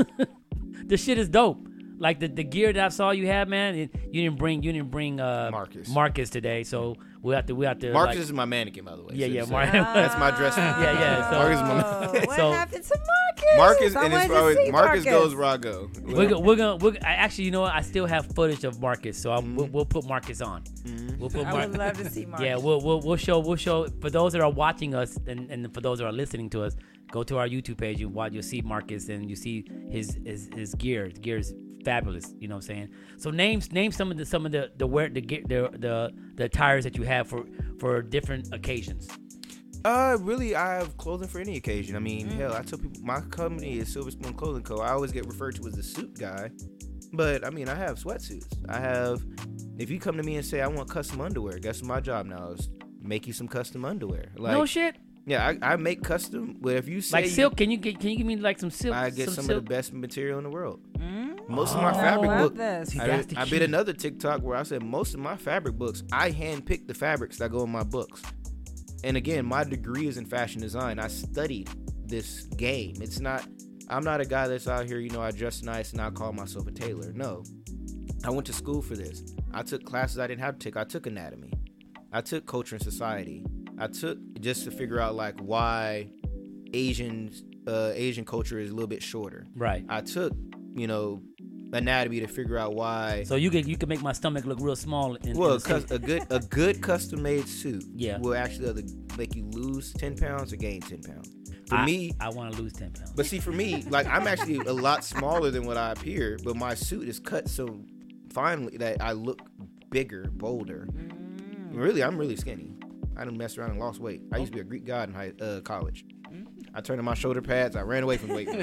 The shit is dope. Like the, the gear that I saw you had, man. It, you didn't bring you didn't bring uh Marcus. Marcus today, so we have to we have to. Marcus like, is my mannequin, by the way. Yeah, So yeah, just Mar- saying. That's my dress. Yeah, yeah, so- Marcus is my Oh, what So- happened to Marcus? Marcus, I and wanted it's to always see Marcus goes where I go. We're, go- we're gonna. We're, I actually, you know what? I still have footage of Marcus, so I'll, Mm-hmm. we'll, we'll put Marcus on. We'll put I Mar- would love to see Marcus. Yeah, we'll, we'll we'll show we'll show for those that are watching us, and, and for those that are listening to us, go to our YouTube page and watch. You'll see Marcus, and you see his his his gear. His gear is fabulous. You know what I'm saying? So names name some of the some of the the wear the gear the the the attires that you have for for different occasions. Uh, really, I have clothing for any occasion. I mean, hell, I tell people my company is Silver Spoon Clothing Co. I always get referred to as the suit guy, but I mean, I have sweatsuits. I have. If you come to me and say I want custom underwear, guess what my job now is? Make you some custom underwear. Like, no shit. yeah, I, I make custom. But if you say Like silk. Can you get can you give me like some silk? I get some, silk? of the best material in the world. Mm? Most of my Oh, fabric I book. love this. See, I that's did, the I did key. another TikTok where I said most of my fabric books, I handpick the fabrics that go in my books. And again, my degree is in fashion design. I studied this game. It's not, I'm not a guy that's out here, you know, I dress nice and I call myself a tailor. No. I went to school for this. I took classes I didn't have to take. I took anatomy. I took culture and society. I took just to figure out like why Asian uh, Asian culture is a little bit shorter. Right. I took, you know, anatomy to figure out why. So you can you can make my stomach look real small. In, Well, in the cus- suit. a good a good custom made suit Yeah. will actually either make you lose ten pounds or gain ten pounds. For I, me, I want to lose ten pounds. but see, for me, like I'm actually a lot smaller than what I appear, but my suit is cut so finely that I look bigger, bolder. Really, I'm really skinny. I done messed around and lost weight. I used to be a Greek god in high, uh, college. I turned on my shoulder pads. I ran away from weight.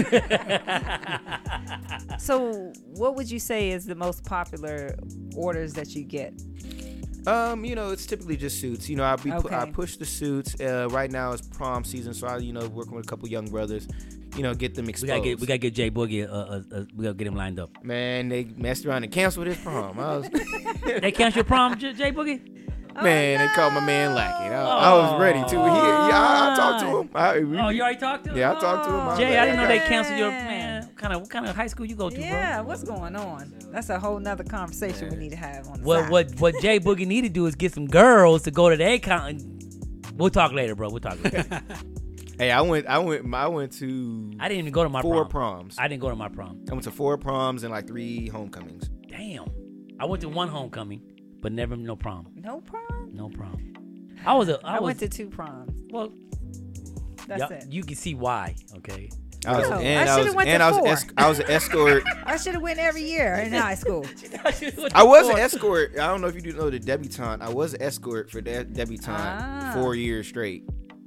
So, what would you say is the most popular orders that you get? Um, you know, it's typically just suits. You know, I be pu- I Okay. push the suits. Uh, right now it's prom season, so I, you know, working with a couple young brothers. you know, get them We exposed. gotta get we gotta get Jay Boogie. Uh, uh, uh, we gotta get him lined up. Man, they messed around and canceled his prom. I was, They canceled your prom, J- Jay Boogie. man, Oh, they called my man lacking. I, no. I was ready to. He, yeah, I, I talked to him. I, we, Oh, you already talked to him? yeah, I talked to him. I was Jay, like, I didn't know they man. canceled your man. What kind of what kind of high school you go to, Yeah, what's going on? That's a whole nother conversation we Yeah. need to have on the bro? What side. what what Jay Boogie need to do is get some girls to go to their account. We'll talk later, bro. We'll talk later. Hey, I went. I went. I went to I didn't even go to my four prom. proms. I didn't go to my prom. I went to four proms and like three homecomings. Damn. I went to one homecoming, but never no prom. No prom? No prom. I was a I, I, was went to two proms. well. That's y'all- it. You can see why. Okay. I was, Yo, I and I, should've was, went and to I was, four. esc- I was an escort. I should have went every year in high school. I was an escort. I don't know if you do know the debutante. I was an escort for that debutante Ah. four years straight.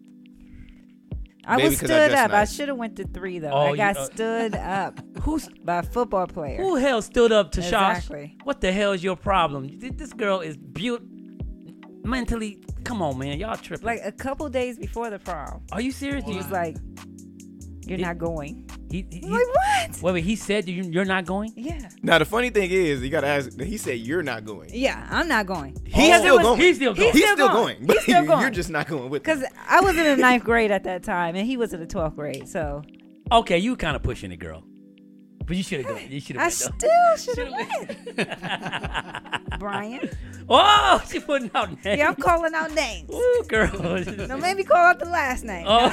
I Maybe was 'cause I stood dressed up. I nice. should have went to three though. Oh, I got you- uh, stood up Who's by a football player. who the hell stood up to Shosh? Exactly. What the hell is your problem? Th- This girl is beaut mentally. Come on, man, y'all tripping. Like a couple days before the prom, Are you serious? he You- was like, "You're He- not going." he, he, I'm like, what? wait, wait, he said you, you're not going? Yeah. Now the funny thing is, you gotta ask. He said you're not going. Yeah, I'm not going. He's Oh, still it was- going. he's still going. He's still still going. going. He's But still you're going. just not going with. Because I was in the ninth grade at that time, and he was in the twelfth grade. So Okay, you kind of pushing it, girl. But you should have gone. You should I have still should have went. went. Brian. Oh, she putting out names. Yeah, I'm calling out names. Ooh, girl. Don't make me call out the last name. Oh,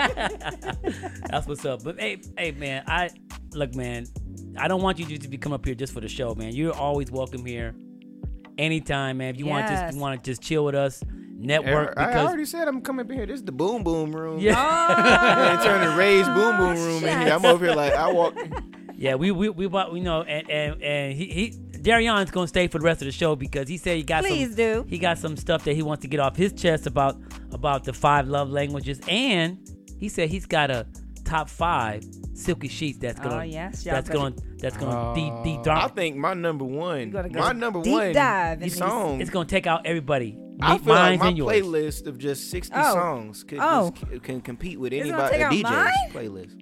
that's what's up. But hey, hey, man, I look, man. I don't want you just to come up here just for the show, man. You're always welcome here, anytime, man. If you want to Yes. just you want to just chill with us, network. I because already said I'm coming up here. This is the boom boom room. yeah, Man, turn the raised boom boom room in here. I'm over here like I walk. yeah, we we we bought, you know, and and and he he Darion's gonna stay for the rest of the show because he said he got Please some do. he got some stuff that he wants to get off his chest about about the five love languages, and he said he's got a top five silky sheets that's gonna Oh, yes, y'all that's gonna- gonna that's gonna deep deep I dark. think my number one, You gotta go my number deep one dive into song. It's gonna take out everybody. I Me- feel like mine's my and yours. playlist of just sixty Oh. songs could Oh. just, can compete with It's gonna anybody take a out D J's mine? playlist.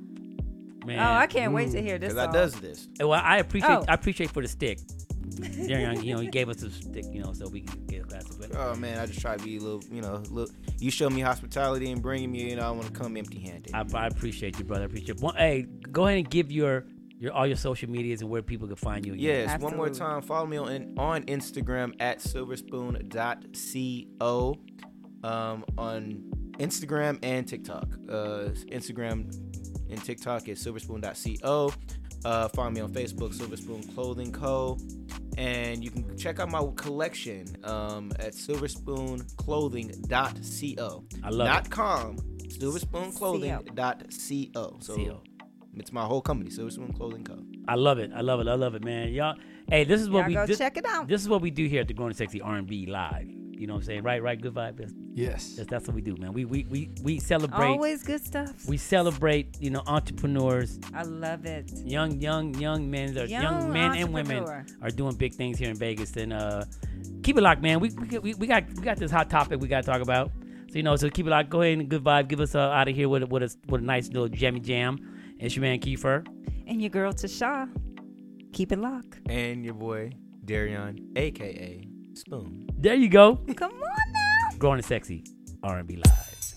Man. Oh, I can't wait to hear this Because I song. does this. Well, I appreciate Oh. I appreciate for the stick. Darion, you know, he gave us a stick, you know, so we can get a glass of it. Oh man, I just try to be a little, you know, little. You show me hospitality and bringing me, you know, I want to come empty-handed. I, I appreciate you, brother. I appreciate. One, hey, go ahead and give your your all your social medias and where people can find you. Again. Yes, one more Absolutely. time. Follow me on on Instagram at silverspoon dot co. Um, on Instagram and TikTok. Uh, Instagram and TikTok is silverspoon dot co. Uh, follow me on Facebook, Silverspoon Clothing Co. And you can check out my collection um, at silverspoon clothing dot co. I love Not it. com. silverspoon clothing dot co. So Co. it's my whole company, Silverspoon Clothing Co. I love it. I love it. I love it, man. Y'all, hey, this is what Y'all we go this, check it out. This is what we do here at the Grown and Sexy R and B Live. You know what I'm saying? Right, right. Good vibe. That's, Yes. that's, that's what we do, man. We we we we celebrate. Always good stuff. We celebrate. You know, entrepreneurs. I love it. Young, young, young men, or young, Young men and women entrepreneur. are doing big things here in Vegas. And uh, keep it locked, man. We we, we we got we got this hot topic we got to talk about. So you know, so keep it locked. Go ahead and good vibe. Give us uh, out of here with a, with a with a nice little jammy jam. It's your man Kiefer. And your girl Tasha. Keep it locked. And your boy, Darion, a k a. Spoon. There you go. Come on now. Growing and Sexy R and B Live.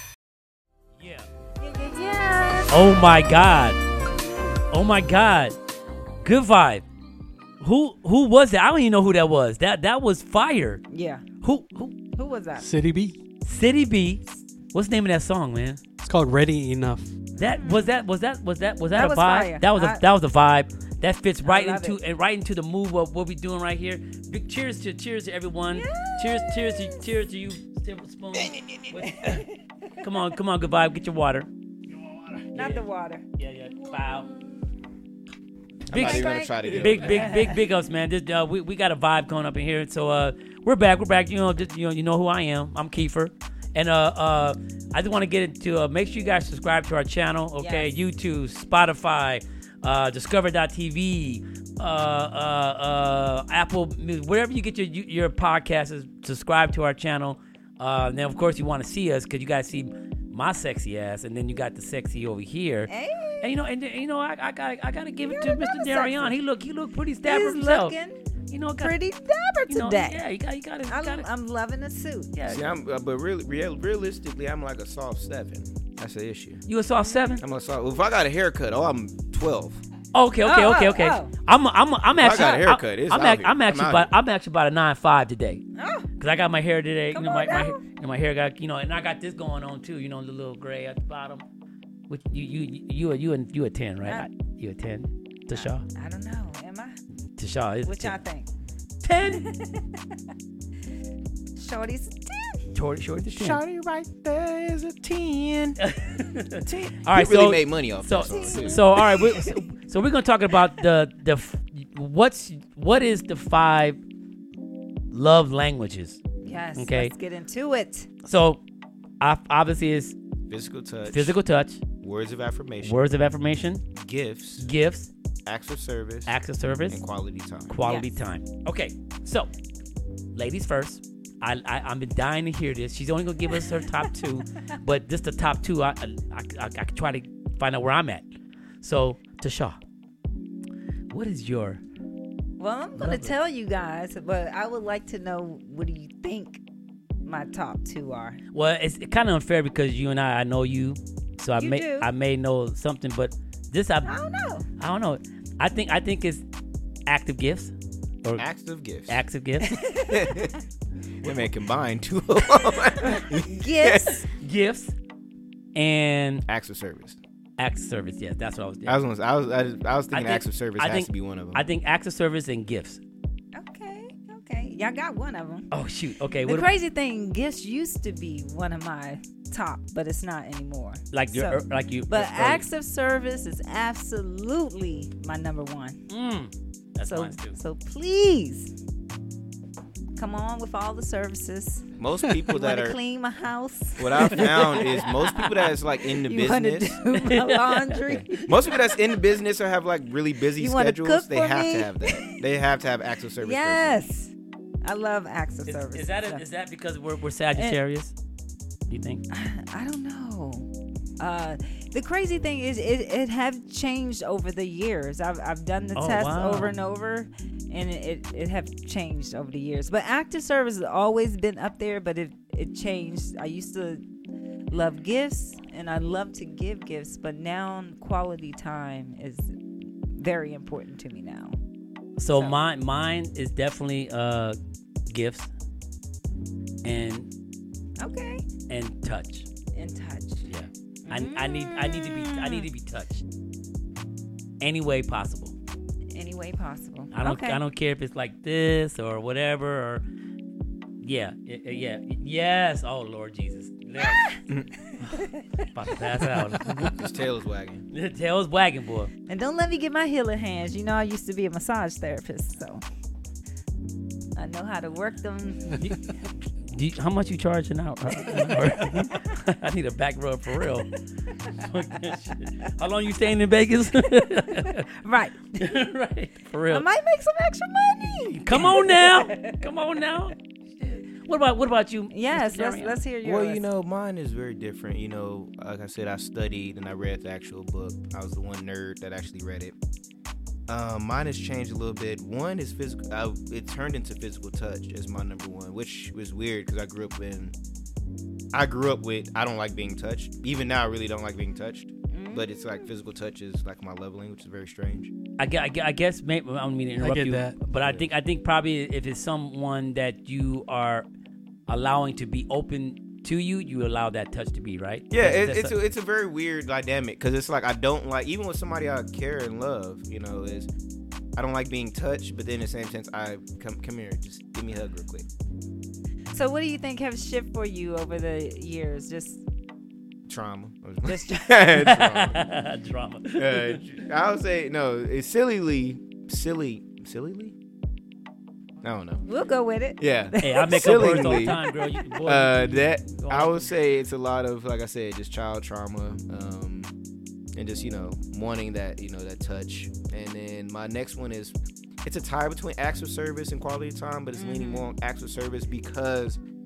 Yeah. Yeah, yeah, yeah. Oh my God. Oh my God. Good vibe. Who who was that? I don't even know who that was. That that was fire. Yeah. Who who? Who was that? City B. City B. What's the name of that song, man? It's called Ready Enough. That was that was that was that was that, That a was vibe? fire. That was a I- that was a vibe. That fits right love into it. and right into the move of what we're doing right here. Big cheers to cheers to everyone. Cheers cheers to cheers to you, Silver Spoon. Come on, come on, good vibe. Get your water. Not the water. Yeah, yeah. Bow. I'm Big not even gonna try to do it. Big, big, big, big ups, man. This, uh, we, we got a vibe going up in here. So uh, we're back. We're back. You know, just, you know, you know who I am. I'm Kiefer, and uh, uh, I just want to get into uh, make sure you guys subscribe to our channel. Okay, Yes. YouTube, Spotify, uh, Discover dot T V, uh, uh, uh, Apple, Music, wherever you get your your podcasts. Subscribe to our channel. Uh, and then of course you want to see us because you guys see my sexy ass, and then you got the sexy over here. Hey, And you know, and then, you know, I, I got, I got to give You it to got Mister another Darion. sexy. He look, he look pretty dapper he's himself. looking You know, got, pretty dapper you know, today. yeah, you got, you got it. I'm, Got it. I'm loving the suit. Yeah, See, I'm, uh, but really, real, realistically, I'm like a soft seven. That's the issue. you a soft seven? I'm a soft. Well, if I got a haircut, oh, I'm twelve. Okay, okay, Oh, okay, oh, okay. oh. I'm, I'm, I'm I actually. got a haircut, I'm, it's I'm, out act- here. I'm actually I'm out about, here. I'm actually about a nine five today. Oh, Cause I got my hair today. Come you know, my, on my, now. you know, my hair got, you know, and I got this going on too. You know, the little gray at the bottom. Which you, you, you, you, you, you a ten, right? I- I, you a ten? Tasha? I don't know. Am I? Tasha is What a y'all ten. think? ten. Shorty's ten. Short, short to ten. Shawty right there is a ten. All right, He really so made money off so, that song, too. so all right, we, so, so we're gonna talk about the the f- what's what is the five love languages? Yes. Okay. Let's get into it. So, I, obviously, it's Physical touch. physical touch, Words of affirmation. words of affirmation, Gifts. gifts, Acts of service. acts of service, And quality time. quality Yes. time. Okay, so ladies first. I, I I've been dying to hear this. She's only gonna give us her top two, but just the top two. I I, I I I can try to find out where I'm at. So Tasha, what is your Well, I'm going Love to it. tell you guys, but I would like to know, what do you think my top two are? well? It's kind of unfair because you and I I know you, so I You may do. I may know something, but this I I don't know. I don't know. I think I think it's active gifts or Acts of gifts. active gifts, That man combined two. Gifts. gifts, and Acts of service. acts of service. Yes, that's what I was doing. I was, I was, I was, I was thinking think- acts of service I has think- to be one of them. I think acts of service and gifts. Okay. Okay. Y'all got one of them. Oh shoot. Okay. The What crazy thing, gifts used to be one of my top, but it's not anymore. like your So- like you. But early- acts of service is absolutely my number one. Mm, that's so, mine too. so please come on with all the services. Most people You that want to are, clean my house? what I found is most people that's like in the You want to business, do my laundry? most people that's in the business or have like really busy You wanna schedules, cook they for have me? to have that. They have to have acts of service. person. Yes, I love acts of Is, service. is that So- a, is that because we're we're Sagittarius? Do you think? I don't know. Uh, the crazy thing is, it, it have changed over the years. I've, I've done the Oh, test wow. over and over, and it, it, it have changed over the years. But active service has always been up there, but it, it changed. I used to love gifts, and I love to give gifts, but now quality time is very important to me now. So, So- mine mine is definitely uh gifts and Okay. and touch. In touch. Yeah. I, I need I need to be I need to be touched. Any way possible. Any way possible. I don't okay. I don't care if it's like this or whatever or yeah y- y- yeah yes oh Lord Jesus. About to pass out. His tail is wagging. The tail's wagging, boy. And don't let me get my healer hands. You know, I used to be a massage therapist, so I know how to work them. Do you, how much you charge an hour? I need a back rub for real. Fuck that shit. How long you staying in Vegas? Right. Right, for I real. might make some extra money. Come on now, come on now. What about what about you? Yes, Mister let's Darian? let's hear yours. Well, you know, mine is very different. You know, like I said, I studied and I read the actual book. I was the one nerd that actually read it. Um, mine has changed a little bit. One is physical. I, it turned into physical touch as my number one, which was weird because I grew up in. I grew up with. I don't like being touched. Even now, I really don't like being touched. Mm. But it's like physical touch is like my leveling, which is very strange. I guess, I guess, I guess maybe I don't mean to interrupt get you, that. but I think I think probably if it's someone that you are allowing to be open to you, you allow that touch to be right. Yeah, That's- it, that's it's a, it's a very weird dynamic because it's like I don't like even with somebody I care and love. You know, is I don't like being touched, but then in the same sense, I come come here, just give me a hug real quick. So, what do you think have shifted for you over the years? Just, Trauma. just Trauma. drama. Uh, I would say no. It's sillily, silly, sillily. I don't know. we'll go with it. Yeah. Hey, I make up words all the Sillingly. time, girl. You, boy, Uh, you- that go I on. would say it's a lot of, like I said, just child trauma, um, and just you know wanting that you know that touch. And then my next one is it's a tie between acts of service and quality time, but it's leaning more on acts of service because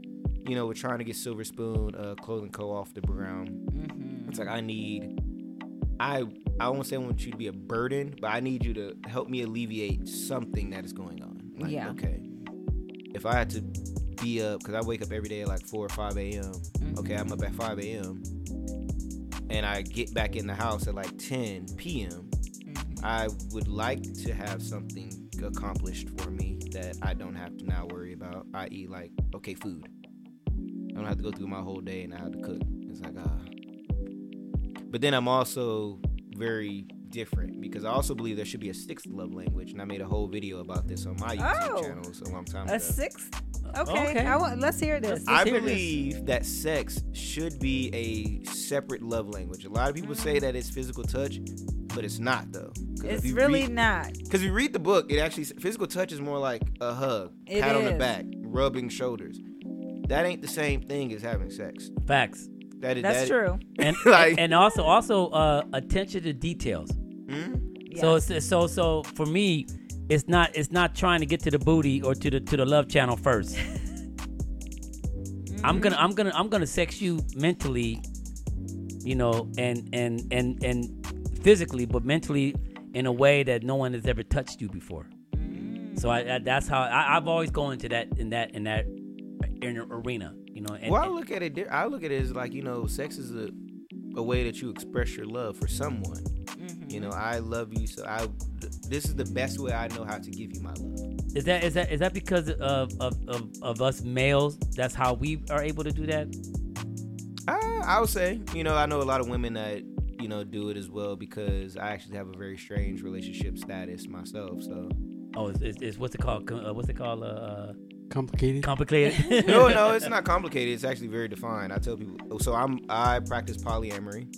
you know, we're trying to get Silver Spoon uh, Clothing Co. off the ground. Mm-hmm. It's like I need, I I won't say I want you to be a burden, but I need you to help me alleviate something that is going on. Like, Yeah. okay, if I had to be up, because I wake up every day at like four or five a.m. Mm-hmm. Okay, I'm up at five a.m. and I get back in the house at like ten p.m. Mm-hmm. I would like to have something accomplished for me that I don't have to now worry about, that is like, okay, food. I don't have to go through my whole day and I have to cook. It's like, ah. But then I'm also very different because I also believe there should be a sixth love language. And I made a whole video about this on my YouTube Oh. channel so a long time A ago. sixth? Okay. Okay. I want, let's hear this. I hear this. believe that sex should be a separate love language. A lot of people say that it's physical touch, but it's not though. 'Cause if It's you really read- not. Because you read the book, it actually physical touch is more like a hug, It pat on the is. back, rubbing shoulders. That ain't the same thing as having sex. Facts. That is That's that, true. And Like- and also also uh, attention to details. Hmm? So Yes. it's, so so for me, it's not it's not trying to get to the booty or to the to the love channel first. I'm gonna I'm gonna I'm gonna sex you mentally, you know, and and and and physically, but mentally in a way that no one has ever touched you before. So I, I that's how I, I've always gone into that in that in that in arena, you know. And, Well, I look at it. di- I look at it as like, you know, sex is a a way that you express your love for someone. Mm-hmm. You know, I love you, so I. th- This is the best way I know how to give you my love. is that is that is that because of of, of of us males? That's how we are able to do that. I, I would say, you know, I know a lot of women that, you know, do it as well because I actually have a very strange relationship status myself. So Oh, it's, it's, it's what's it called? Co- Uh, what's it called? Uh, Complicated. complicated. no, no, it's not complicated. It's actually very defined. I tell people. So I'm I practice polyamory.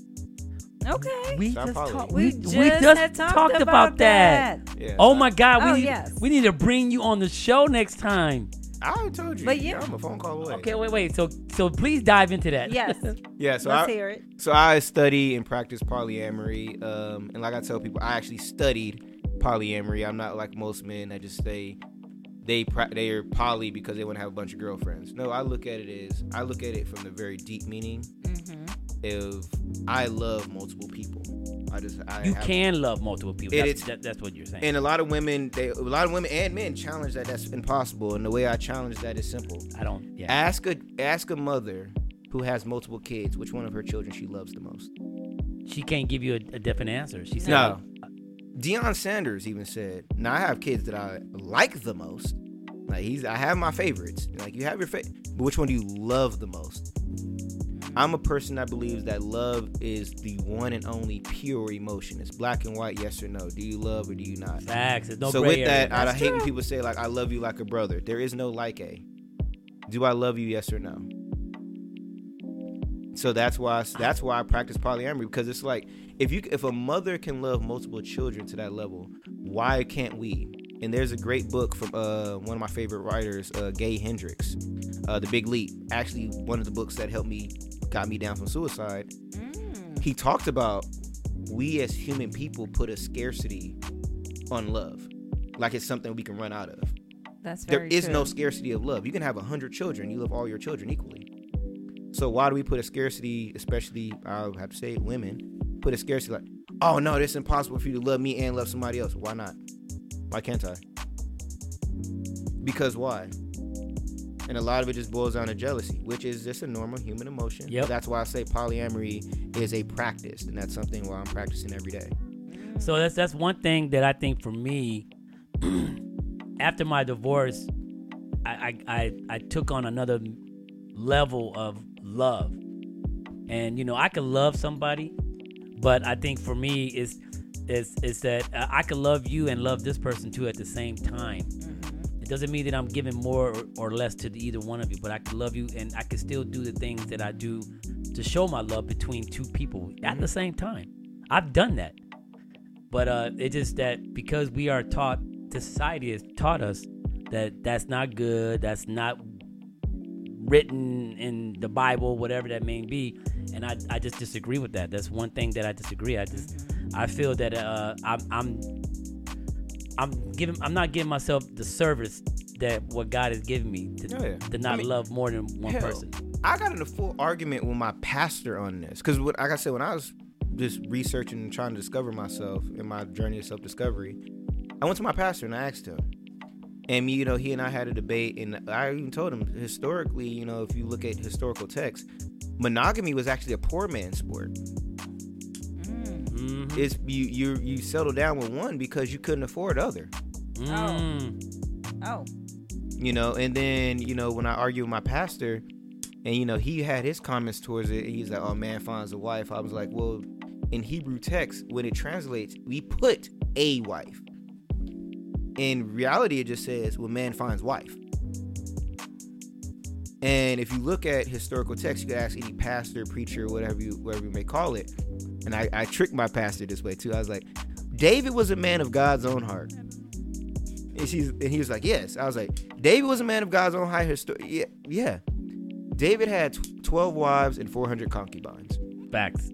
Okay. We Stop just following. talked. We We, just, we just had talked, talked about, about that. Yeah. Oh my God, we Oh, need yes. we need to bring you on the show next time. I told you. But yeah. I'm a phone call away. Okay, wait, wait. So so please dive into that. Yes. Yeah. So Let's I, hear it. So I study and practice polyamory, um, and like I tell people, I actually studied polyamory. I'm not like most men that just say they pra- they are poly because they want to have a bunch of girlfriends. No, I look at it as I look at it from the very deep meaning Mm-hmm. of I love multiple people. I just I You have, can love multiple people. It That's, is- that, that's what you're saying. and a lot of women, they a lot of women and men challenge that that's impossible. And the way I challenge that is simple. I don't. Yeah. Ask a ask a mother who has multiple kids which one of her children she loves the most. She can't give you a, a definite answer. She said, No. Deion Sanders even said, "Now I have kids that I like the most. Like he's, I have my favorites. Like you have your fa- but which one do you love the most?" I'm a person that believes that love is the one and only pure emotion. It's black and white, yes or no. Do you love or do you not? Facts. There's no so gray with area. that, I That's hate when true. people say like, "I love you like a brother." There is no like a. Do I love you, yes or no? So that's why that's why I practice polyamory, because it's like if you if a mother can love multiple children to that level, why can't we? And there's a great book from uh, one of my favorite writers, uh, Gay Hendricks, uh, The Big Leap. Actually, one of the books that helped me, got me down from suicide. Mm. He talked about we as human people put a scarcity on love, like it's something we can run out of. That's There very is true. no scarcity of love. You can have a hundred children. You love all your children equally. So why do we put a scarcity, especially I'll have to say women, put a scarcity like, oh no, it's impossible for you to love me and love somebody else. Why not? Why can't I? Because why? And a lot of it just boils down to jealousy, which is just a normal human emotion. Yep. That's why I say polyamory is a practice, and that's something where I'm practicing every day. So that's that's one thing that I think for me. After my divorce, I, I I I took on another level of love, and you know I could love somebody, but I think for me is is is that I could love you and love this person too at the same time. Mm-hmm. It doesn't mean that I'm giving more or, or less to the, either one of you, but I can love you and I can still do the things that I do to show my love between two people at the same time. I've done that. But uh, it's just that because we are taught, the society has taught us that that's not good, that's not written in the Bible, whatever that may be. And I, I just disagree with that. That's one thing that I disagree. I just, I feel that uh, I'm, I'm, I'm giving, I'm not giving myself the service that what God has given me to, Oh, yeah. to not I mean, love more than one hell, person. I got in a full argument with my pastor on this because, like I said, when I was just researching and trying to discover myself in my journey of self-discovery, I went to my pastor and I asked him. And, you know, he and I had a debate, and I even told him, historically, you know, if you look at historical texts, monogamy was actually a poor man's sport. Mm-hmm. It's you, you, you settle down with one because you couldn't afford other. Mm. Oh. You know, and then, you know, when I argue with my pastor, and, you know, he had his comments towards it, and he's like, oh, man finds a wife. I was like, well, in Hebrew text, when it translates, we put a wife. In reality, it just says, well, man finds wife. And if you look at historical text, you can ask any pastor, preacher, whatever you whatever you may call it. And I, I tricked my pastor this way, too. I was like, David was a man of God's own heart. And, she's, and he was like, yes. I was like, David was a man of God's own heart. Histor- yeah, yeah. David had twelve wives and four hundred concubines. Facts.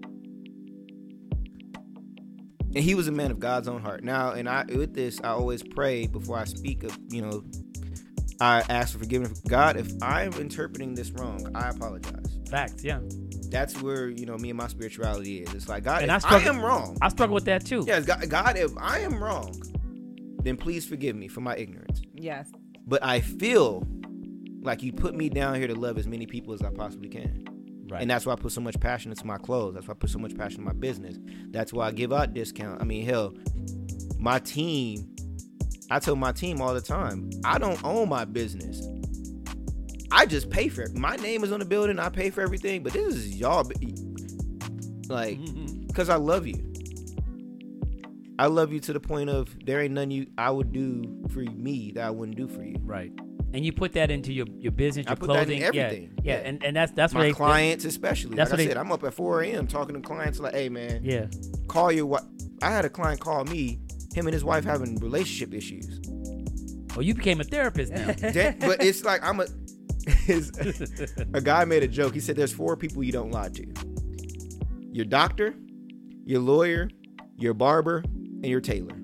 And he was a man of God's own heart. Now, and I with this, I always pray before I speak of, you know, I ask for forgiveness. God, if I'm interpreting this wrong, I apologize. Facts, yeah. That's where, you know, me and my spirituality is. It's like, God, And if I I, struggle- am wrong. I struggle with that too. Yes, God, God, if I am wrong, then please forgive me for my ignorance. Yes. But I feel like you put me down here to love as many people as I possibly can. Right. And that's why I put so much passion into my clothes. That's why I put so much passion in my business. That's why I give out discount. I mean, hell, my team, I tell my team all the time, I don't own my business. I just pay for it. My name is on the building. I pay for everything. But this is y'all, like, because I love you. I love you to the point of there ain't nothing you I would do for me that I wouldn't do for you. Right. And you put that into your, your business, your I put that in clothing, everything. Yeah, yeah, Yeah. and, and that's that's My what they, clients especially. that's Like I what they- said, I'm up at four a.m. talking to clients like, hey, man, Yeah. call your wife. I had a client call me, him and his wife having relationship issues. Oh, you became a therapist now. That- but it's like, I'm a, his, a guy made a joke. He said, there's four people you don't lie to. Your doctor, your lawyer, your barber, and your tailor.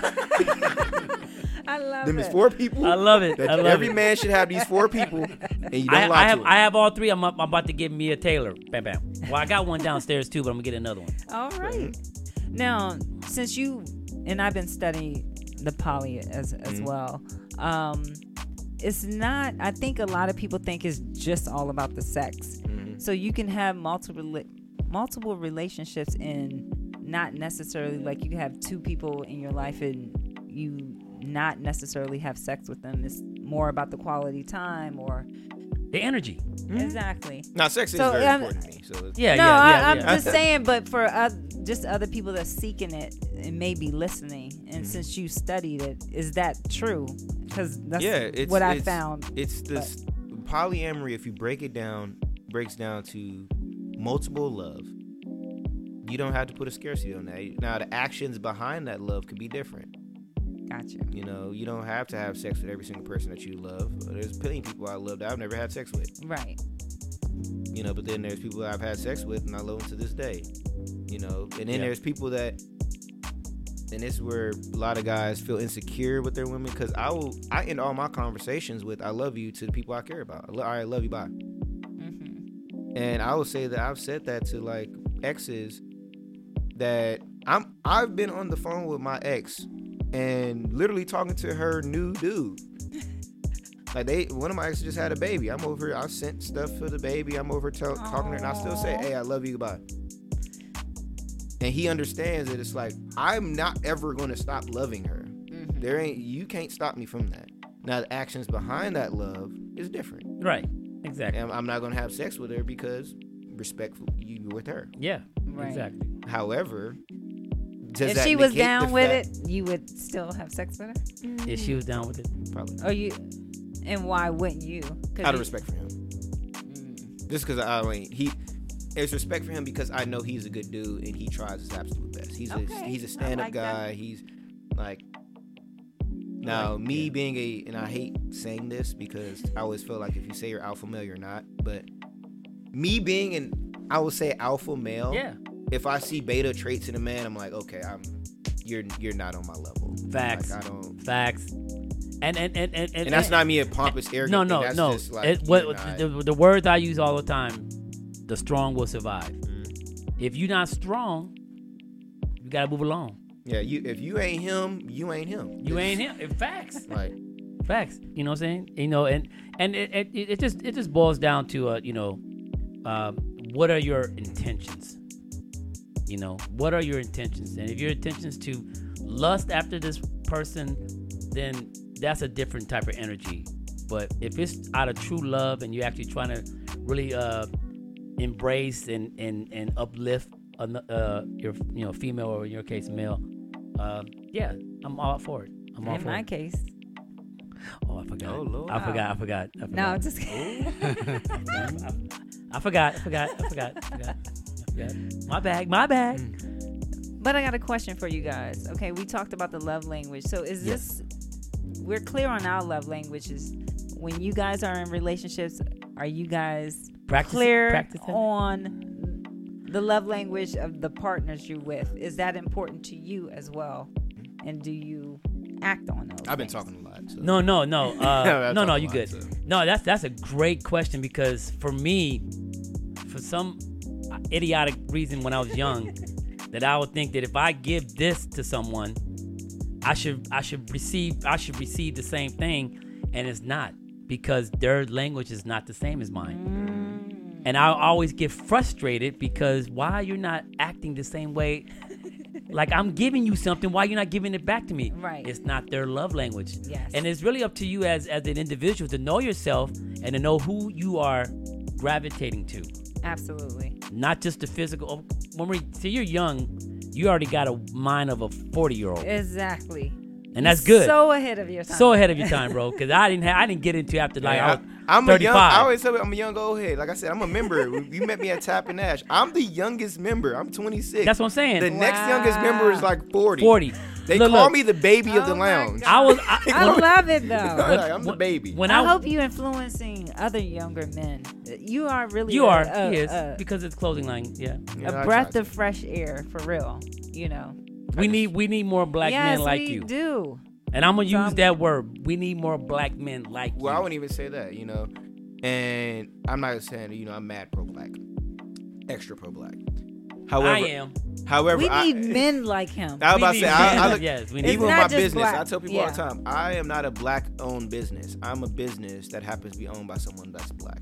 I love Them it. is four people. I love it. that I love every it. man should have these four people, and you don't I, lie I to have them. I have all three. I'm, up, I'm about to get me a tailor. Bam, bam. Well, I got one downstairs too, but I'm gonna get another one. All right. Now, since you and I've been studying the poly as as Mhm. well, um, it's not. I think a lot of people think it's just all about the sex. Mhm. So you can have multiple rela- multiple relationships and not necessarily like you have two people in your life and you not necessarily have sex with them. It's more about the quality time or The energy. exactly. Now, sex is So, very um, important to me. So it's- Yeah, no, yeah, I, yeah. I'm yeah. just saying, but for uh, just other people that's seeking it and maybe listening, and Mhm. since you studied it, is that true? Because that's yeah, it's what I it's- found. It's this polyamory. If you break it down, breaks down to multiple love. You don't have to put a scarcity on that. Now, the actions behind that love could be different. Gotcha. You know, you don't have to have sex with every single person that you love. There's plenty of people I love that I've never had sex with. Right. You know, but then there's people that I've had sex with and I love them to this day. You know, and then Yeah. there's people that, and this is where a lot of guys feel insecure with their women, because I will, I end all my conversations with "I love you" to the people I care about. I lo- I love you, bye. Mm-hmm. And I will say that I've said that to like exes that I'm I've been on the phone with my ex and literally talking to her new dude. Like they one of my exes just had a baby. I'm over I sent stuff for the baby. I'm over tell, talking to her and I still say, "Hey, I love you, goodbye." And he understands that it's like I'm not ever going to stop loving her. Mm-hmm. There ain't you can't stop me from that. Now the actions behind that love is different. Right. Exactly. And I'm not going to have sex with her because respectful you with her. Yeah. Right. Exactly. However, does If that she was negate down the with fact- it, you would still have sex with her? If she was down with it. Probably Or you? And why wouldn't you? 'Cause out of you- respect for him. Mm. Just because I mean he, it's respect for him because I know he's a good dude and he tries his absolute best. He's Okay, a he's a I stand up like that. guy. He's like. Now, Like, me yeah. being a, and I hate saying this because I always feel like if you say you're alpha male, you're not. But me being an, I would say alpha male. Yeah. If I see beta traits in a man, I'm like, okay, I'm, you're, you're not on my level. Facts. Like, I don't. Facts. And and and and, And that's not me a pompous, arrogant. no, thing. no, That's no. Just like, It, what, you know, the, the words I use all the time: the strong will survive. Mhm. If you're not strong, you gotta move along. Yeah, you if you ain't him, you ain't him. You ain't him. In facts, Like, facts. You know what I'm saying? You know, and and it it, it just it just boils down to uh, you know, um, what are your intentions? You know, what are your intentions? And if your intentions to lust after this person, then that's a different type of energy. But if it's out of true love and you're actually trying to really uh, embrace and, and, and uplift an- uh, your you know female, or in your case male, uh, yeah, I'm all for it. I'm all In for my it. case. Oh, I forgot. Oh, Lord. I forgot. I forgot. I forgot. No, I'm just kidding. I, I forgot. I forgot. I forgot. I forgot. I forgot. My bag. My bag. But I got a question for you guys. Okay, we talked about the love language. So is Yes. this, we're clear on our love languages. When you guys are in relationships, are you guys Practice- clear practicing? on the love language of the partners you're with? Is that important to you as well? And do you act on those? I've been things? talking a lot. So. No, no, no. Uh, I've no, no. talked a You lot, good? so. No, that's that's a great question, because for me, for some idiotic reason, when I was young, that I would think that if I give this to someone, I should I should receive I should receive the same thing, and it's not, because their language is not the same as mine. And I always get frustrated because why you're not acting the same way? Like, I'm giving you something, why you're not giving it back to me? Right. It's not their love language. Yes. And it's really up to you as as an individual to know yourself and to know who you are gravitating to. Absolutely. Not just the physical. When we see you're young, you already got a mind of a forty year old, Exactly. and that's good. So ahead of your time. So ahead of your time, bro. Because I didn't have, I didn't get into after like Yeah, I was I, I'm a young. thirty-five. I always say I'm a young old head. Like I said, I'm a member. You met me at Tap and Ash. I'm the youngest member. I'm twenty-six. That's what I'm saying. The next youngest member is like forty. forty. They Look, call look. me the baby of Oh the my lounge. God. I was. I, I love it though. Like, I'm the baby. When I I, hope you influencing other younger men. You are really you a, are. a, he is a, because it's clothing line. Yeah. Yeah, a I breath try of fresh air for real. You know. We need we need more black yes, men like we you. do. And I'm gonna So use I'm- that word. We need more black men like Well, I you. wouldn't even say that, you know. And I'm not saying, you know, I'm mad pro black, extra pro black. However, I am. However, We I, need men like him. I was We about to need say, I, I men. look, Yes, we It's need even with not my just business, black. I tell people all Yeah. the time, I am not a black-owned business. I'm a business that happens to be owned by someone that's black.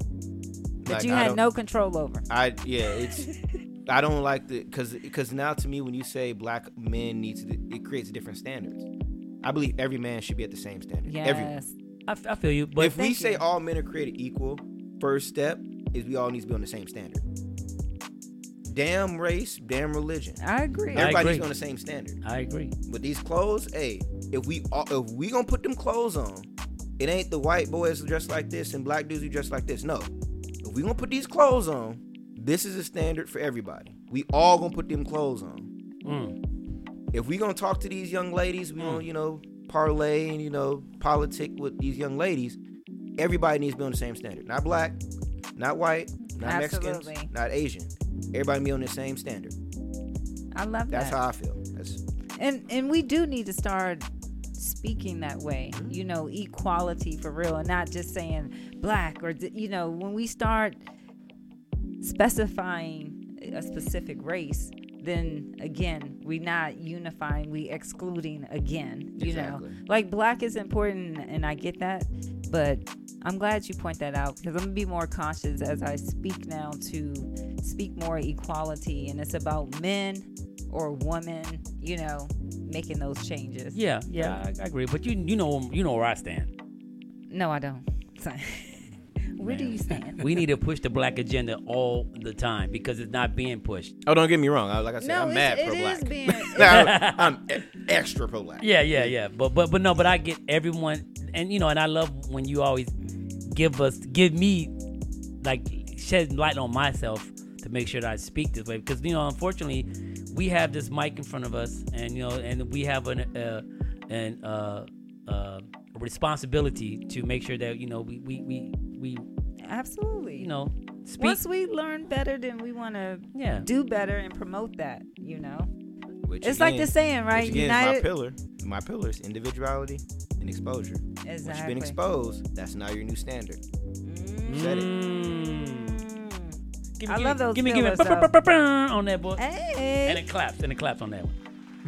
that Like, you I had don't- no control over. I yeah, it's I don't like the because because now to me when you say black men need to, it creates different standards. I believe every man should be at the same standard. Everyone. Yes. I, I feel you, but If we Thank say you. all men are created equal, first step is we all need to be on the same standard. Damn race, damn religion. I agree. I Everybody needs to agree. be on the same standard. I agree. With these clothes, hey, if we all, if we gonna put them clothes on, it ain't the white boys who dress like this and black dudes who dress like this. No, if we gonna put these clothes on, this is a standard for everybody. We all gonna put them clothes on. Mm. If we gonna talk to these young ladies, we gonna you know parlay and you know politic with these young ladies. Everybody needs to be on the same standard. Not black, not white, not Absolutely. Mexicans, not Asian. Everybody be on the same standard. I love That's that. how I feel. That's and and we do need to start speaking that way, Mm-hmm. you know, equality for real, and not just saying black or you know, when we start specifying a specific race, then again we not unifying, we excluding again, you Exactly. know, like black is important and I get that, but I'm glad you point that out because I'm gonna be more conscious as I speak now to speak more equality, and it's about men or women, you know, making those changes. Yeah, yeah, I, I agree. But you you know you know where I stand. No, I don't. Where do Man. you stand? We need to push the black agenda all the time because it's not being pushed. oh, don't get me wrong. I- Like I said, No, I'm it's- mad it pro black. is being- I'm, I'm e- extra pro black. Yeah, yeah, yeah. But but but no, but I get everyone, and you know, and I love when you always give us give me like shed light on myself to make sure that I speak this way because you know, unfortunately, we have this mic in front of us, and you know, and we have an uh, an uh, uh, responsibility to make sure that you know we we we, we Absolutely. you know speak. Once we learn better, then we want to Yeah. do better and promote that, you know. Which It's again, like the saying, right? Which again, is my United. pillar. My pillars: individuality and exposure. Once Exactly. you've been exposed, that's now your new standard. Mm. Said it. Mm. Give I give love those Give me, give me pillars, a though. on that boy. And Hey. it claps, and it claps on that one.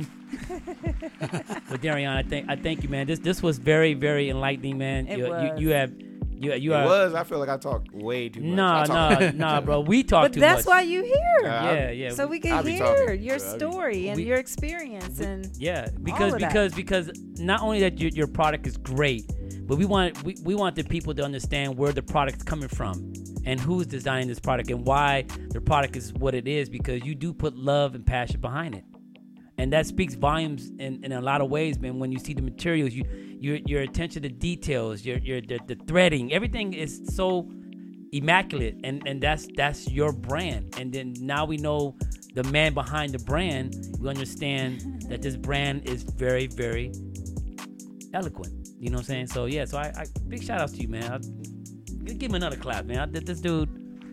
But Darian, I think I thank you, man. This this was very very enlightening, man. It you, was. you you have you you It are was. I feel like I talked way too much. nah I talk- nah nah, bro. We talk But too that's much. why you here. Uh, Yeah, yeah. So we I can be hear talking. your So I be- story and we- your experience and Yeah, because of that. because because not only that your, your product is great, but we want we, we want the people to understand where the product's coming from and who's designing this product and why the product is what it is, because you do put love and passion behind it. And that speaks volumes in, in a lot of ways, man. When you see the materials, you your your attention to details, your your the, the threading, everything is so immaculate, and, and that's that's your brand. And then now we know the man behind the brand. We understand that this brand is very very eloquent. You know what I'm saying? So yeah, so I, I big shout outs to you, man. I, give him another clap, man. I, this dude.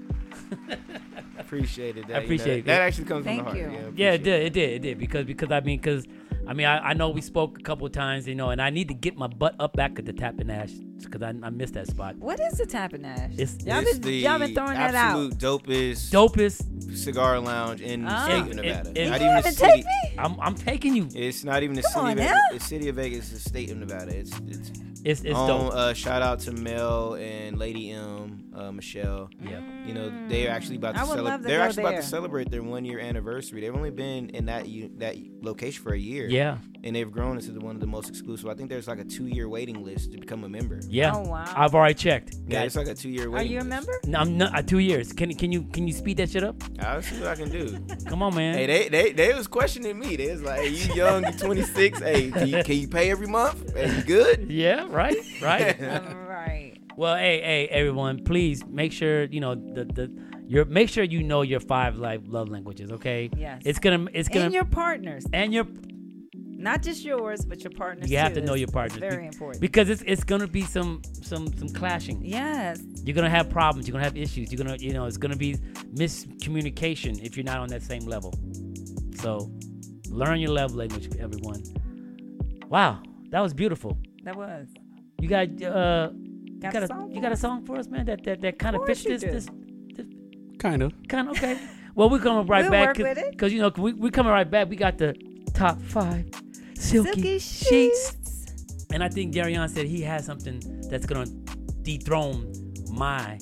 Appreciated that. I appreciate you it. know, that actually comes Thank from the you. heart. Yeah, I Yeah, it appreciate did, it did, it did. Because because I mean, because I mean, I, I know we spoke a couple of times, you know, and I need to get my butt up back at the Tap and Ash because I, I missed that spot. what is the Tap and Ash? It's- y'all It's been the y'all been throwing that out. absolute dopest Dopest. cigar lounge in the Ah. state And- of Nevada. and- and- not You even the haven't city. take me? I'm I'm taking you. It's not even the Come city on of Vegas. now. It's city of Vegas. It's the state of Nevada. It's it's. It's it's um, dope. uh, shout out to Mel and Lady M, uh, Michelle. Yeah. You know, they're actually about to I would love celebrate. to They're go actually about there. to celebrate their one year anniversary. They've only been in that u- that location for a year. Yeah, And they've grown into the, one of the most exclusive. I think there's like a two year waiting list to become a member. yeah. Oh, wow. I've already checked. Yeah, Got it's like a two year Are waiting you a list. member? No, I'm not. Uh, two years. Can can you can you speed that shit up? I'll see what I can do. Come on, man. Hey, they, they they was questioning me. They was like, hey, you young, you twenty-six. Hey, can you, can you pay every month? Hey, you good? Yeah, right, right. Right. Well, hey, hey, everyone, please make sure you know the the your make sure you know your five life love languages. Okay. Yes. It's gonna it's gonna And your partners, and your not just yours, but your partners. You have too. to know It's- your partners. It's very Be- important. because it's it's gonna be some some some clashing. Yes. You're gonna have problems. You're gonna have issues. You're gonna you know it's gonna be miscommunication if you're not on that same level. So learn your love language, everyone. Wow, that was beautiful. That was. You got uh you Got got a a song you for got a us? song for us, man. That that that kind of Of fits course this you this Kind of. kind of okay. Well, we're coming right We'll back work with it. because you know we we coming right back. We got the top five silky, Silky sheets. sheets. And I think Darian said he has something that's gonna dethrone my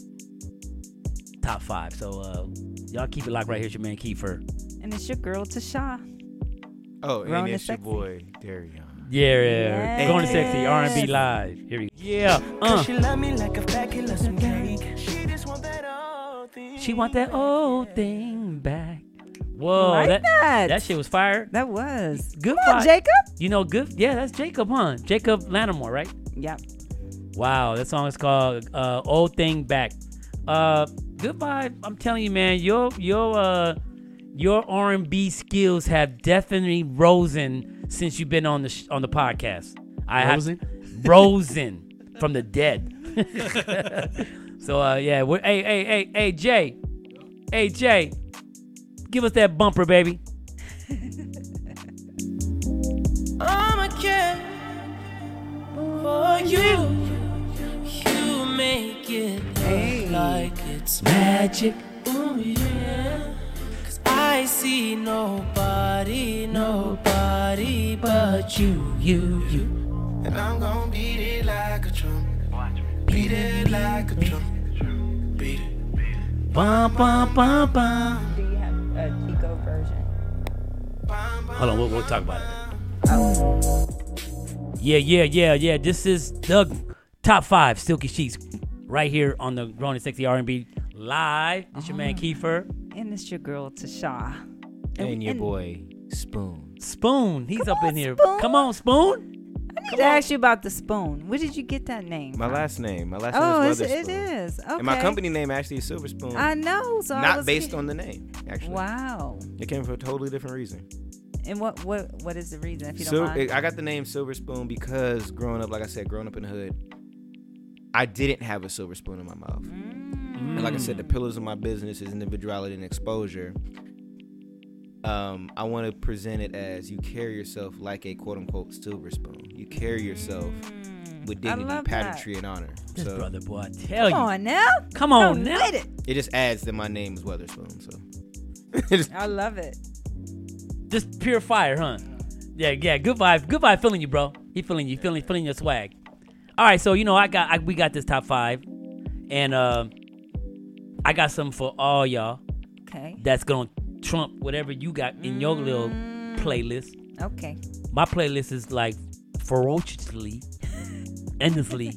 top five. So uh, y'all keep it locked right here. It's your man Kiefer. And it's your girl Tasha. Oh, Grown and and it's your sexy. boy Darian. Yeah, yeah. Going to sexy R and B Yes. live. Here we go. Yeah. Uh. She love me like a fat love some cake. She just want that old thing. She want that old thing back. Whoa, Like that, that. that shit was fire. That was. Good Come on, vibe. Jacob. You know, good. Yeah, that's Jacob, huh? Jacob Lanamore, right? Yep. Wow, that song is called uh, "Old Thing Back." Uh, good vibe. I'm telling you, man, your your uh your R and B skills have definitely risen since you've been on the sh- on the podcast. I have- Rosen? risen from the dead. So uh, yeah, we're, hey hey hey hey Jay, hey Jay, give us that bumper, baby. I'm a kid for you. You make it look like it's Magic. ooh yeah. Cause I see nobody, nobody but you, you, you. And I'm gonna beat it like a drum. Beat it like a drum. Beat it. Bum bum bum bum. Do you have a Chico version? Hold on, we'll, we'll talk about it. Yeah, yeah, yeah, yeah. This is the top five Silky Sheets right here on the Grown and Sexy R and B live. This your man Kiefer. And it's your girl Tasha. And your and- boy Spoon. Spoon, he's up on, in here. Spoon. Come on, Spoon. I need to ask you about the spoon. Where did you get that name? My from? last name. My last Oh, name it's, is it Weatherspoon. is. Okay. And my company name actually is Silver Spoon. I know. So I not was based ki- on the name, actually. Wow. It came for a totally different reason. And what what what is the reason? If you don't Sil- mind. I got the name Silver Spoon because growing up, like I said, growing up in the hood, I didn't have a silver spoon in my mouth. Mm. And like I said, the pillars of my business is individuality and exposure. um, I want to present it as you carry yourself like a quote unquote silver spoon. You carry yourself Mm, with I dignity, love pageantry, and honor. This So brother boy, I tell Come you. on now. Come on Come now. with it. it just adds that my name is Weatherspoon. So I love it. Just pure fire, huh? Yeah, yeah. Good vibe. Good vibe. Feeling you, bro. He feeling you. Feeling, feeling your swag. All right. So you know, I got, I, we got this top five, and uh, I got something for all y'all Okay. that's gonna trump whatever you got in your little Mm. playlist. Okay. My playlist is like ferociously, endlessly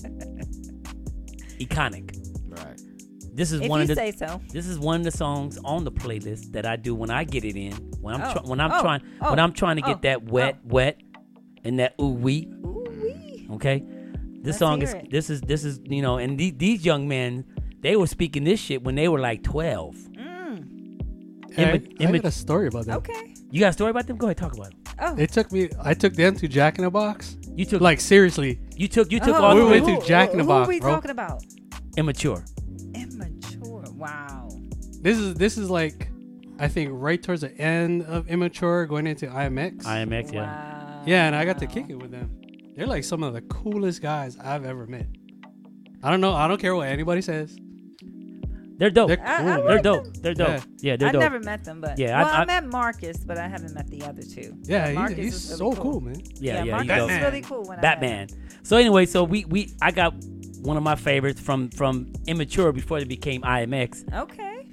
iconic. right. This is If one you of the say so. this is one of the songs on the playlist that I do when I get it in. When I'm Oh, try- when I'm oh, trying oh, when I'm trying to get oh, that wet wet and that ooh wee. Ooh wee. Okay, this Let's song hear is it. this is this is you know, and these these young men, they were speaking this shit when they were like twelve. Mm. Hey, I, Imma- I imma- got a story about that. Okay. You got a story about them? Go ahead, talk about it. Oh. It took me. I took them to Jack in the Box. You took Like seriously, you took you took Oh, all We three went to Jack in the who Box, are we bro. talking about? immature. Immature. Wow. this is this is like, I think right towards the end of Immature, going into I M X. I M X, yeah. Wow. Yeah, and I got to kick it with them. They're like some of the coolest guys I've ever met. I don't know. I don't care what anybody says. They're dope. They're They're, I- I cool. like dope. them. They're dope. Yeah. Yeah, they're I've dope. never met them, but Yeah, I- well, I, I- met Marcus, but I haven't met the other two. Yeah, But Marcus he's, he's is really so cool. cool, man. yeah, yeah, Marcus he's dope. is Batman. really cool when I met Batman. him. So anyway, so we we I got one of my favorites from from Immature before they became I M X. Okay.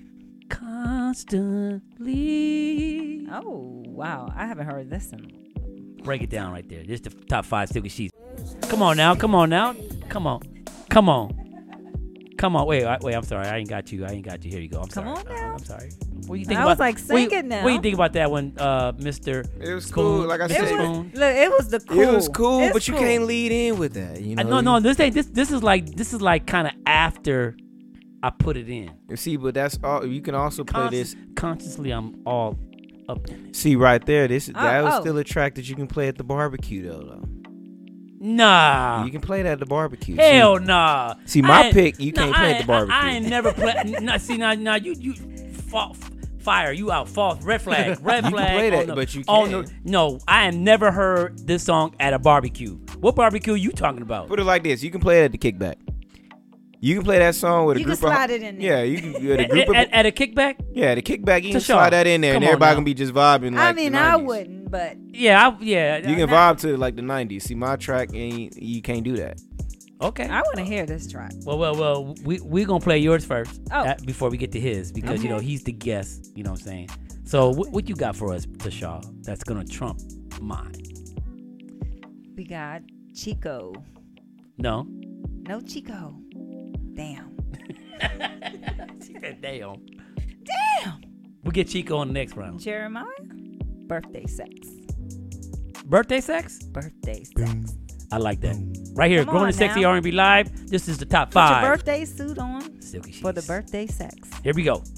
Constantly. Oh wow, I haven't heard this in. Break it down right there. This is the top five Silky Sheets. Come on now, come on now, come on, come on, come on. Wait, I- wait. I'm sorry, I ain't got you. I ain't got you. Here you go. I'm Come sorry. on Uh, now. I'm sorry. What do you think I about? was like, what do you- sing it now. What do you think about that one, uh, Mister It was Spoon? cool. Like I It said, was, Spoon. look, it was the cool. it was cool, It's but you cool. can't lead in with that. You know. Uh, no, no. This ain't. This this is like this is like kind of after I put it in. You see, but that's all. You can also play Consci- this. consciously. I'm all up in it. See right there. This that was oh. still a track that you can play at the barbecue though. though. Nah. You can play that at the barbecue. Hell see, nah. See, my I ain't- pick, you no, can't play I at the ain't- barbecue. I, I ain't never play. nah, see now, now you you fa- fire. You out false. Red flag. Red You can flag. play on that, the- but you on can't. the- no, I have never heard this song at a barbecue. What barbecue you talking about? Put it like this: you can play it at the kickback. You can play that song with a You can group of slide it in there. yeah. You can with a At, group of at, at a kickback? yeah. The kickback you can Tashawn, slide that in there, and come on everybody now. can be just vibing. Like I mean, the I nineties. wouldn't, but Yeah, I, yeah. You can vibe to like the nineties. See my track, and you, you can't do that. Okay. I want to hear this track. Well, well, well. We we gonna play yours first. Oh. uh, before we get to his, because you know Okay. he's the guest. You know what I'm saying. So what, what you got for us, Tashaw? That's gonna trump mine. We got Chico. No. No Chico. Damn. She said, damn. Damn. We'll get Chico on the next round. Jeremiah. Birthday sex. Birthday sex? Birthday sex. I like that. Right here, Come Grown on and Sexy now. R and B Live. This is the top Put your five. birthday suit on Silky for the Sheets. birthday sex. Here we go.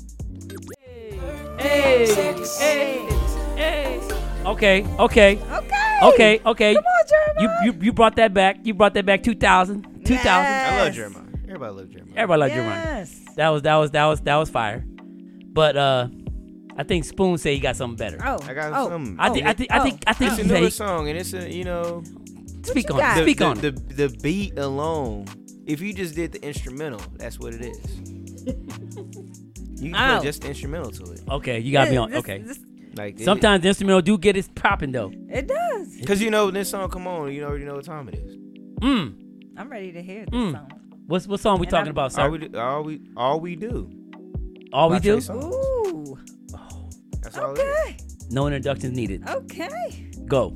Hey, hey, hey. Okay, okay, Okay. okay, okay. Come on, Jeremiah. You you you brought that back. You brought that back. two thousand. two thousand. I love Yes. Jeremiah. Everybody love Jeremiah. Everybody loved your run. Yes. That was that was that was that was fire. But uh, I think Spoon said he got something better. Oh. I got oh. something. I think I think I oh, think I think It's a he said newer he, song, and it's a you know speak you on got? it. the, Speak the, on the, it. the beat alone. If you just did the instrumental, that's what it is. You can Oh. play just the instrumental to it. Okay, you got me on. This- Okay. this- Like it- Sometimes the instrumental do get it popping though. it does. Cause you know this song, come on, you already know what time it is. Mm. I'm ready to hear this Mm. song. What's what song we And talking I'm- about, All sir? we, do, all we, all we do. All we By do? Trey Songz. Ooh. That's all it is. Okay. No introductions needed. Okay. Go.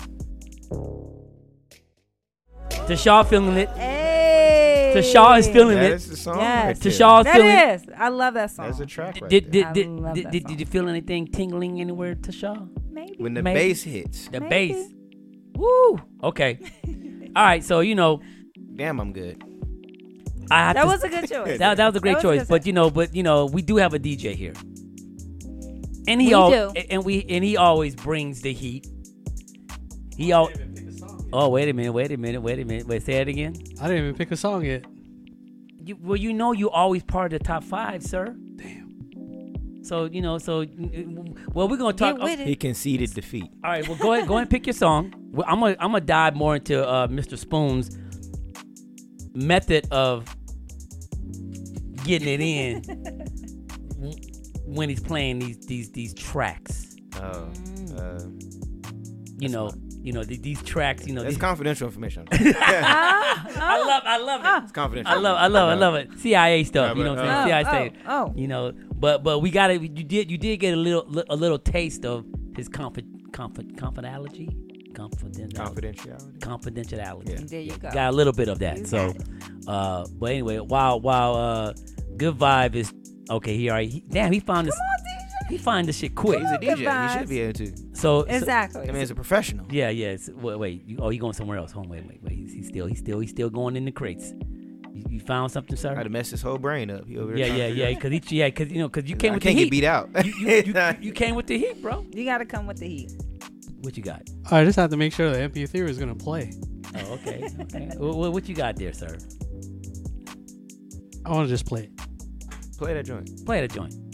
Tashaw feeling it. Hey. Tashaw is feeling That it. is the song Yes. right there. Tashaw's feeling it. That is. I love that song. That's a track right Did there. did did, I love did, that did, song. did you feel anything tingling anywhere, Tashaw? Maybe. When the Maybe. bass hits. The Maybe. bass. Woo. Okay. All right. So you know, Damn, I'm good. I have That to, was a good choice. that, that was a great That was a choice. good But you know, but you know, we do have a D J here, and he We al- do. and we and he always brings the heat. He al- Oh, wait a minute, wait a minute, wait a minute. Wait, say it again. I didn't even pick a song yet. You, well, you know you always part of the top five, sir. Damn. So you know, so well, we're gonna talk. Get with it. He conceded defeat. All right, well, go ahead, go ahead and pick your song. Well, I'm gonna, I'm gonna dive more into uh, Mister Spoon's method of getting it in w- when he's playing these, these, these tracks. Oh, uh, You know, you know th- these tracks. You know, it's these, confidential information. I love, I love it. It's confidential. I love, I love, I love it. C I A stuff. Yeah, You know what but, I'm saying? Oh, C I A stuff. oh, oh. You know, but but we got it. You did, you did get a little, a little taste of his confi- confi- confidentiality, confidentiality, Confidentiality. confidentiality. Yeah. There you go. Got a little bit of that. You So, got it. uh, but anyway, while while uh, Good Vibe is okay, he already he, damn he found this Come on, D J. he find this shit quick. He's a Good D J. He vibes. should be able to. So, so Exactly. I mean, he's a professional. yeah, yeah. It's, wait, wait. You, oh, he going somewhere else. Hold on, wait, wait, wait. He's, he's still he's still he's still going in the crates. You, you found something, I sir? had to mess his whole brain up. He over Yeah, there yeah, trying to yeah. figure Because he, yeah, because you know, because you out- came I with can't the get heat. beat out. You, you, you, you came with the heat, bro. You got to come with the heat. What you got? I just have to make sure the M P three is gonna play. Oh, okay. okay. what, what you got there, sir? I want to just play it. Play that joint. Play the joint.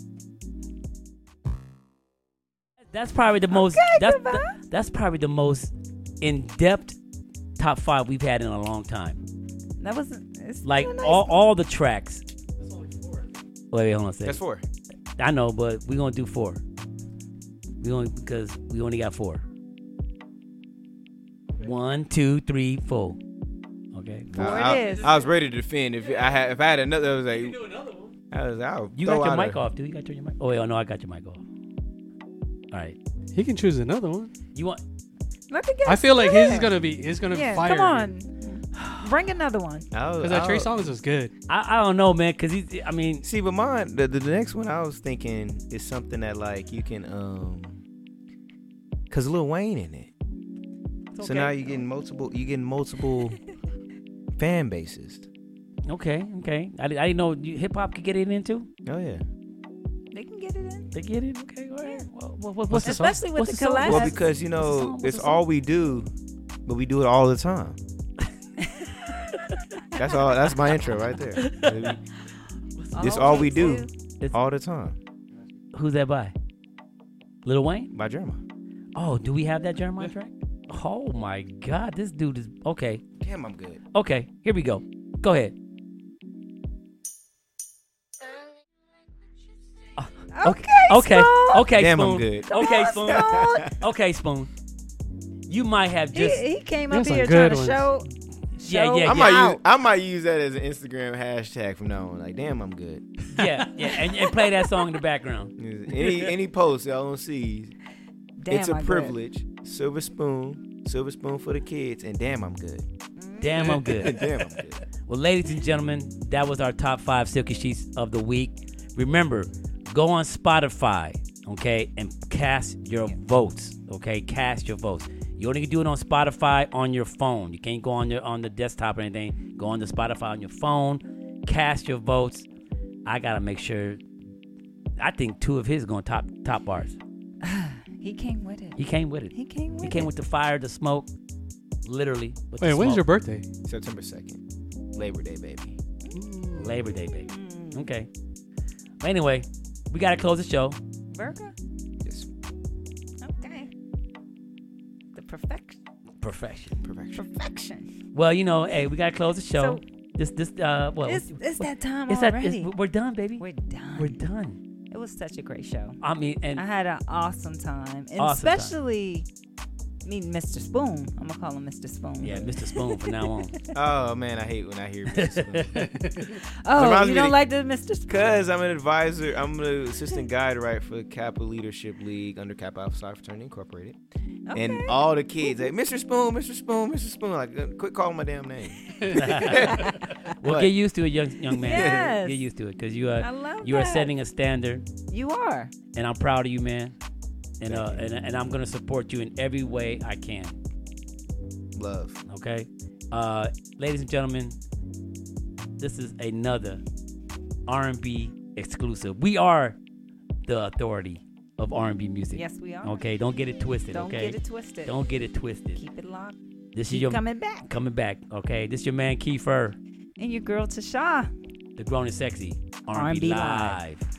That's probably the most. Okay, that's Good Vibe. that- that's probably the most in-depth top five we've had in a long time. That wasn't. It's Like still a nice all one. all the tracks. Wait, wait, hold on a second. That's four. I know, but we're gonna do four. We only because we only got four. One, two, three, four. Okay. Four I, it I- is. I was ready to defend. If I had, if I had another, I was like, I was, I'll You throw got your out mic a- off, dude. You got to turn your mic. Oh wait, oh no, I got your mic off. All right. He can choose another one. You want? Let me guess. I feel like Go his is ahead. gonna be is gonna Yeah, be fire. come on. Bring another one. I'll- Because that Trey I'll- Songz was good. I, I don't know, man. Cause he's. I mean, See, but mine, the, the the next one I was thinking is something that like you can um, cause Lil Wayne in it. it's So okay. now you're getting multiple, you getting multiple fan bases. Okay, okay. I, I didn't know hip hop could get it into. Oh yeah. They can get it in. They get it. Okay, all right. Well, what, what, What's what's the the Especially with What's the the song? collab. Well, Yes. because you What's the know song? What's it's the song? all we do, but we do it all the time. That's all. That's my intro right there. It's all we do, It's- all the time. Who's that by? Lil Wayne? By Jeremiah. Oh, do we have that Jeremiah track? Oh my God, this dude is okay. Damn, I'm good. Okay, here we go. Go ahead. Okay. Okay. Spoon. Okay. Damn, Spoon. I'm good. Okay, Come Spoon. on, Spoon. Okay, Spoon. You might have He, just he came There's up some here good trying to show. Yeah, show yeah, I might out. use I might use that as an Instagram hashtag from now on. Like, damn, I'm good. yeah, yeah, and, and play that song in the background. Any any post y'all don't see, Damn, it's a I'm good. privilege. Silver spoon, silver spoon for the kids, and damn, I'm good. Damn, I'm good. Damn, I'm good. Well, ladies and gentlemen, that was our top five Silky Sheets of the week. Remember, go on Spotify, okay, and cast your votes, okay? Cast your votes. You only can do it on Spotify on your phone. You can't go on your on the desktop or anything. Go on the Spotify on your phone. Cast your votes. I gotta make sure. I think two of his going top top bars. He came with it. He came with it. He came with He came it. with the fire, the smoke, literally. With Wait, the when's your smoke. birthday? September second, Labor Day, baby. Labor Day, baby. Mm. Okay. Anyway, we gotta close the show. Burger? Yes, Okay. The perfection. Perfection. perfection. Perfection. Well, you know, hey, we gotta close the show. So, this, this, uh, well, it's, it's that time it's that, already. it's, we're done, baby. We're done. We're done. It was such a great show. I mean, and I had an awesome time. And Awesome time. especially meeting Mister Spoon. I'm going to call him Mister Spoon. yeah, Mister Spoon from now on. Oh man, I hate when I hear Mister Spoon. Oh, Reminds you me don't to- like the Mister Spoon? Cause I'm an advisor. I'm the assistant guide right for Kappa Leadership League under Kappa Alpha Psi Fraternity Incorporated. Okay. And all the kids like Mister Spoon, Mister Spoon, Mister Spoon. Like, uh, quit calling my damn name. Well, What? get used to it, young young man. Yes. Get used to it, cause you I are love you are that. setting a standard, You are. and I'm proud of you, man. And uh, Thank and, and I'm gonna support you in every way I can. Love. Okay, uh, ladies and gentlemen, this is another R and B exclusive. We are the authority of R and B music. Yes, we are. Okay, don't get it twisted. Don't okay, get it twisted. don't get it twisted. Keep it locked. This is Keep your coming back. coming back. Okay, this is your man Kiefer, And your girl Tasha. the Grown and Sexy R and R and B B live.